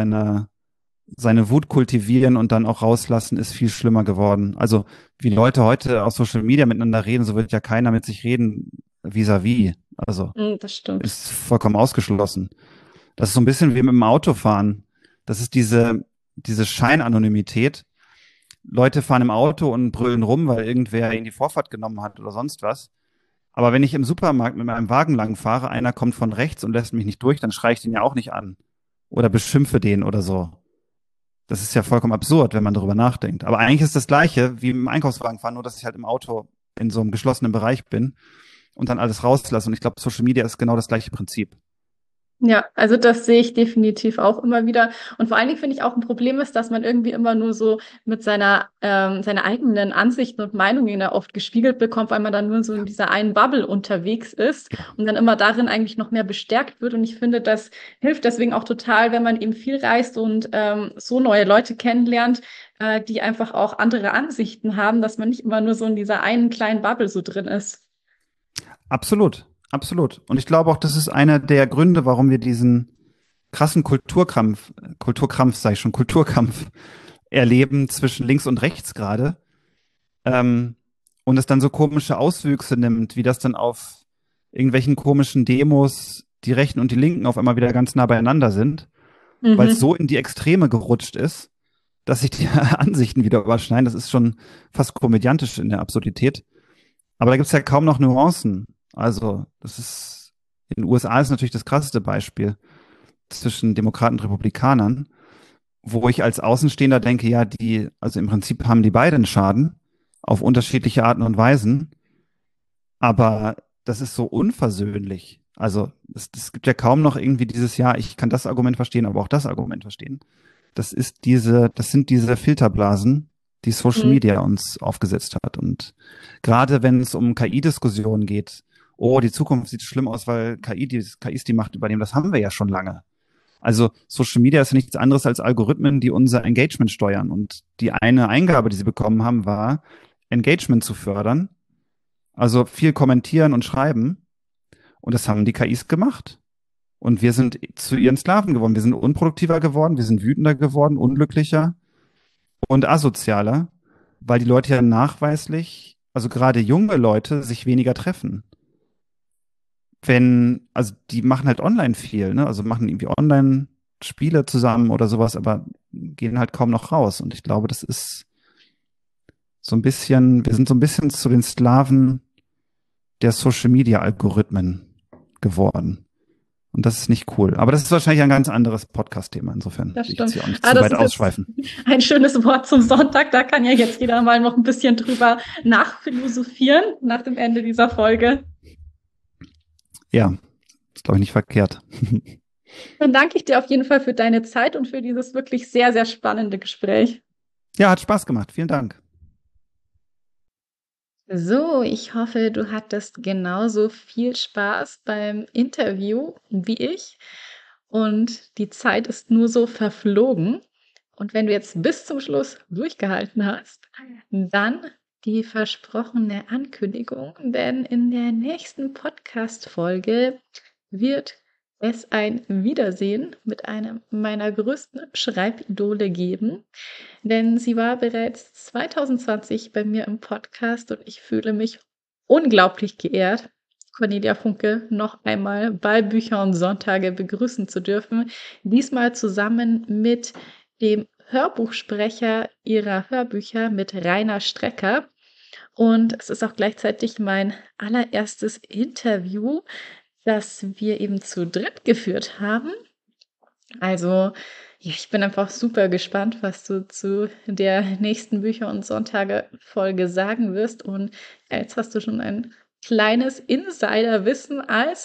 B: seine Wut kultivieren und dann auch rauslassen, ist viel schlimmer geworden. Also wie Leute heute auf Social Media miteinander reden, so wird ja keiner mit sich reden vis-à-vis. Also
A: Das stimmt.
B: ist vollkommen ausgeschlossen. Das ist so ein bisschen wie mit dem Autofahren. Das ist diese Scheinanonymität. Leute fahren im Auto und brüllen rum, weil irgendwer ihnen die Vorfahrt genommen hat oder sonst was. Aber wenn ich im Supermarkt mit meinem Wagen lang fahre, einer kommt von rechts und lässt mich nicht durch, dann schreie ich den ja auch nicht an. Oder beschimpfe den oder so. Das ist ja vollkommen absurd, wenn man darüber nachdenkt. Aber eigentlich ist das Gleiche wie im Einkaufswagen fahren, nur dass ich halt im Auto in so einem geschlossenen Bereich bin und dann alles rauslasse. Und ich glaube, Social Media ist genau das gleiche Prinzip.
A: Ja, also das sehe ich definitiv auch immer wieder. Und vor allen Dingen finde ich auch ein Problem ist, dass man irgendwie immer nur so mit seine eigenen Ansichten und Meinungen da oft gespiegelt bekommt, weil man dann nur so in dieser einen Bubble unterwegs ist
B: Ja,
A: und dann immer darin eigentlich noch mehr bestärkt wird. Und ich finde, das hilft deswegen auch total, wenn man eben viel reist und so neue Leute kennenlernt, die einfach auch andere Ansichten haben, dass man nicht immer nur so in dieser einen kleinen Bubble so drin ist.
B: absolut, absolut. Und ich glaube auch, das ist einer der Gründe, warum wir diesen krassen Kulturkampf, sag ich schon, Kulturkampf erleben zwischen links und rechts gerade. Ähm, und es dann so komische Auswüchse nimmt, wie das dann auf irgendwelchen komischen Demos die Rechten und die Linken auf einmal wieder ganz nah beieinander sind, weil es
A: Mhm.
B: so in die Extreme gerutscht ist, dass sich die Ansichten wieder überschneiden. Das ist schon fast komödiantisch in der Absurdität. Aber da gibt es ja kaum noch Nuancen. Also, das ist, in den USA ist natürlich das krasseste Beispiel zwischen Demokraten und Republikanern, wo ich als Außenstehender denke, ja, also im Prinzip haben die beiden Schaden auf unterschiedliche Arten und Weisen, aber das ist so unversöhnlich. Also es gibt ja kaum noch irgendwie dieses Jahr, ich kann das Argument verstehen, aber auch das Argument verstehen. Das sind diese Filterblasen, die Social
A: Mhm.
B: Media uns aufgesetzt hat. Und gerade wenn es um KI-Diskussionen geht, oh, die Zukunft sieht schlimm aus, weil KIs die Macht übernehmen, das haben wir ja schon lange. Also Social Media ist ja nichts anderes als Algorithmen, die unser Engagement steuern. Und die eine Eingabe, die sie bekommen haben, war, Engagement zu fördern. Also viel kommentieren und schreiben. Und das haben die KIs gemacht. Und wir sind zu ihren Sklaven geworden. Wir sind unproduktiver geworden, wir sind wütender geworden, unglücklicher und asozialer, weil die Leute ja nachweislich, also gerade junge Leute, sich weniger treffen. Also die machen halt online viel, ne? Also machen irgendwie online Spiele zusammen oder sowas, aber gehen halt kaum noch raus. Und ich glaube, das ist so ein bisschen, wir sind so ein bisschen zu den Sklaven der Social Media Algorithmen geworden. Und das ist nicht cool. Aber das ist wahrscheinlich ein ganz anderes Podcast-Thema. Insofern
A: Das
B: will ich jetzt
A: stimmt.
B: hier auch nicht zu
A: Das
B: weit
A: ist
B: ausschweifen.
A: ein schönes Wort zum Sonntag. Da kann ja jetzt jeder mal noch ein bisschen drüber nachphilosophieren nach dem Ende dieser Folge.
B: Ja, ist, glaube ich, nicht verkehrt.
A: Dann danke ich dir auf jeden Fall für deine Zeit und für dieses wirklich sehr, sehr spannende Gespräch.
B: Ja, hat Spaß gemacht. Vielen Dank.
A: So, ich hoffe, du hattest genauso viel Spaß beim Interview wie ich und die Zeit ist nur so verflogen. Und wenn du jetzt bis zum Schluss durchgehalten hast, dann die versprochene Ankündigung, denn in der nächsten Podcast-Folge wird es ein Wiedersehen mit einem meiner größten Schreibidole geben, denn sie war bereits 2020 bei mir im Podcast und ich fühle mich unglaublich geehrt, Cornelia Funke noch einmal bei Bücher und Sonntage begrüßen zu dürfen. Diesmal zusammen mit dem Hörbuchsprecher ihrer Hörbücher, mit Rainer Strecker. Und es ist auch gleichzeitig mein allererstes Interview, das wir eben zu dritt geführt haben. Also, ja, ich bin einfach super gespannt, was du zu der nächsten Bücher- und Sonntage-Folge sagen wirst. Und ja, jetzt hast du schon ein kleines Insiderwissen als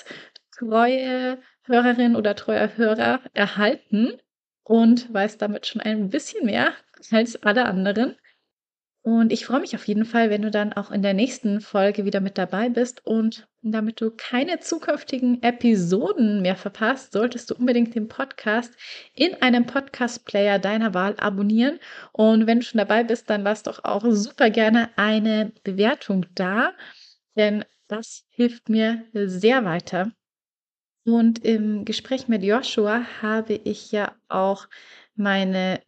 A: treue Hörerin oder treuer Hörer erhalten und weißt damit schon ein bisschen mehr als alle anderen. Und ich freue mich auf jeden Fall, wenn du dann auch in der nächsten Folge wieder mit dabei bist. Und damit du keine zukünftigen Episoden mehr verpasst, solltest du unbedingt den Podcast in einem Podcast-Player deiner Wahl abonnieren. Und wenn du schon dabei bist, dann lass doch auch super gerne eine Bewertung da, denn das hilft mir sehr weiter. Und im Gespräch mit Joshua habe ich ja auch meine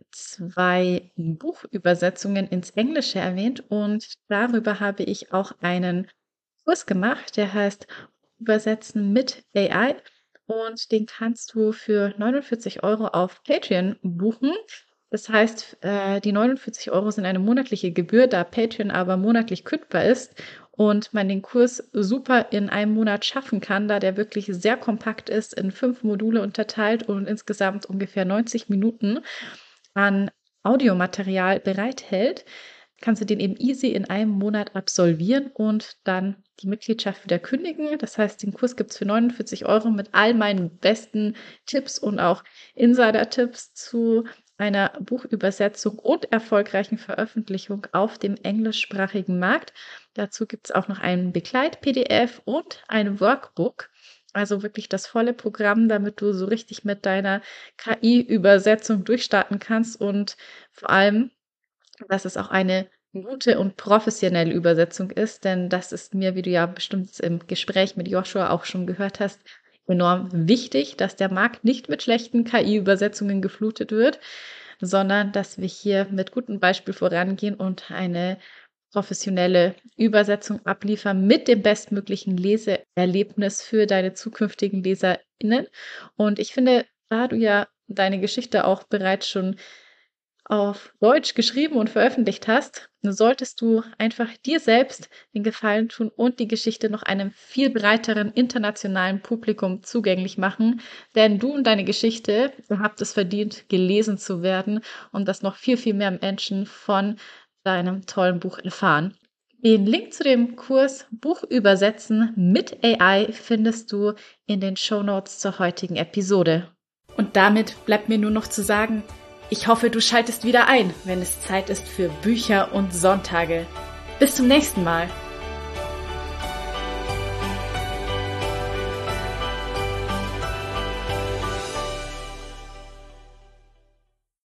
A: 2 Buchübersetzungen ins Englische erwähnt und darüber habe ich auch einen Kurs gemacht, der heißt Übersetzen mit AI und den kannst du für 49 € auf Patreon buchen. Das heißt, die 49 € sind eine monatliche Gebühr, da Patreon aber monatlich kündbar ist und man den Kurs super in einem Monat schaffen kann, da der wirklich sehr kompakt ist, in 5 Module unterteilt und insgesamt ungefähr 90 Minuten an Audiomaterial bereithält, kannst du den eben easy in einem Monat absolvieren und dann die Mitgliedschaft wieder kündigen. Das heißt, den Kurs gibt es für 49 € mit all meinen besten Tipps und auch Insider-Tipps zu einer Buchübersetzung und erfolgreichen Veröffentlichung auf dem englischsprachigen Markt. Dazu gibt es auch noch ein Begleit-PDF und ein Workbook. Also wirklich das volle Programm, damit du so richtig mit deiner KI-Übersetzung durchstarten kannst und vor allem, dass es auch eine gute und professionelle Übersetzung ist, denn das ist mir, wie du ja bestimmt im Gespräch mit Joshua auch schon gehört hast, enorm wichtig, dass der Markt nicht mit schlechten KI-Übersetzungen geflutet wird, sondern dass wir hier mit gutem Beispiel vorangehen und eine professionelle Übersetzung abliefern mit dem bestmöglichen Leseerlebnis für deine zukünftigen LeserInnen. Und ich finde, da du ja deine Geschichte auch bereits schon auf Deutsch geschrieben und veröffentlicht hast, solltest du einfach dir selbst den Gefallen tun und die Geschichte noch einem viel breiteren internationalen Publikum zugänglich machen. Denn du und deine Geschichte, ihr habt es verdient, gelesen zu werden und dass noch viel, viel mehr Menschen von deinem tollen Buch erfahren. Den Link zu dem Kurs Buch übersetzen mit AI findest du in den Shownotes zur heutigen Episode. Und damit bleibt mir nur noch zu sagen, ich hoffe, du schaltest wieder ein, wenn es Zeit ist für Bücher und Sonntage. Bis zum nächsten Mal.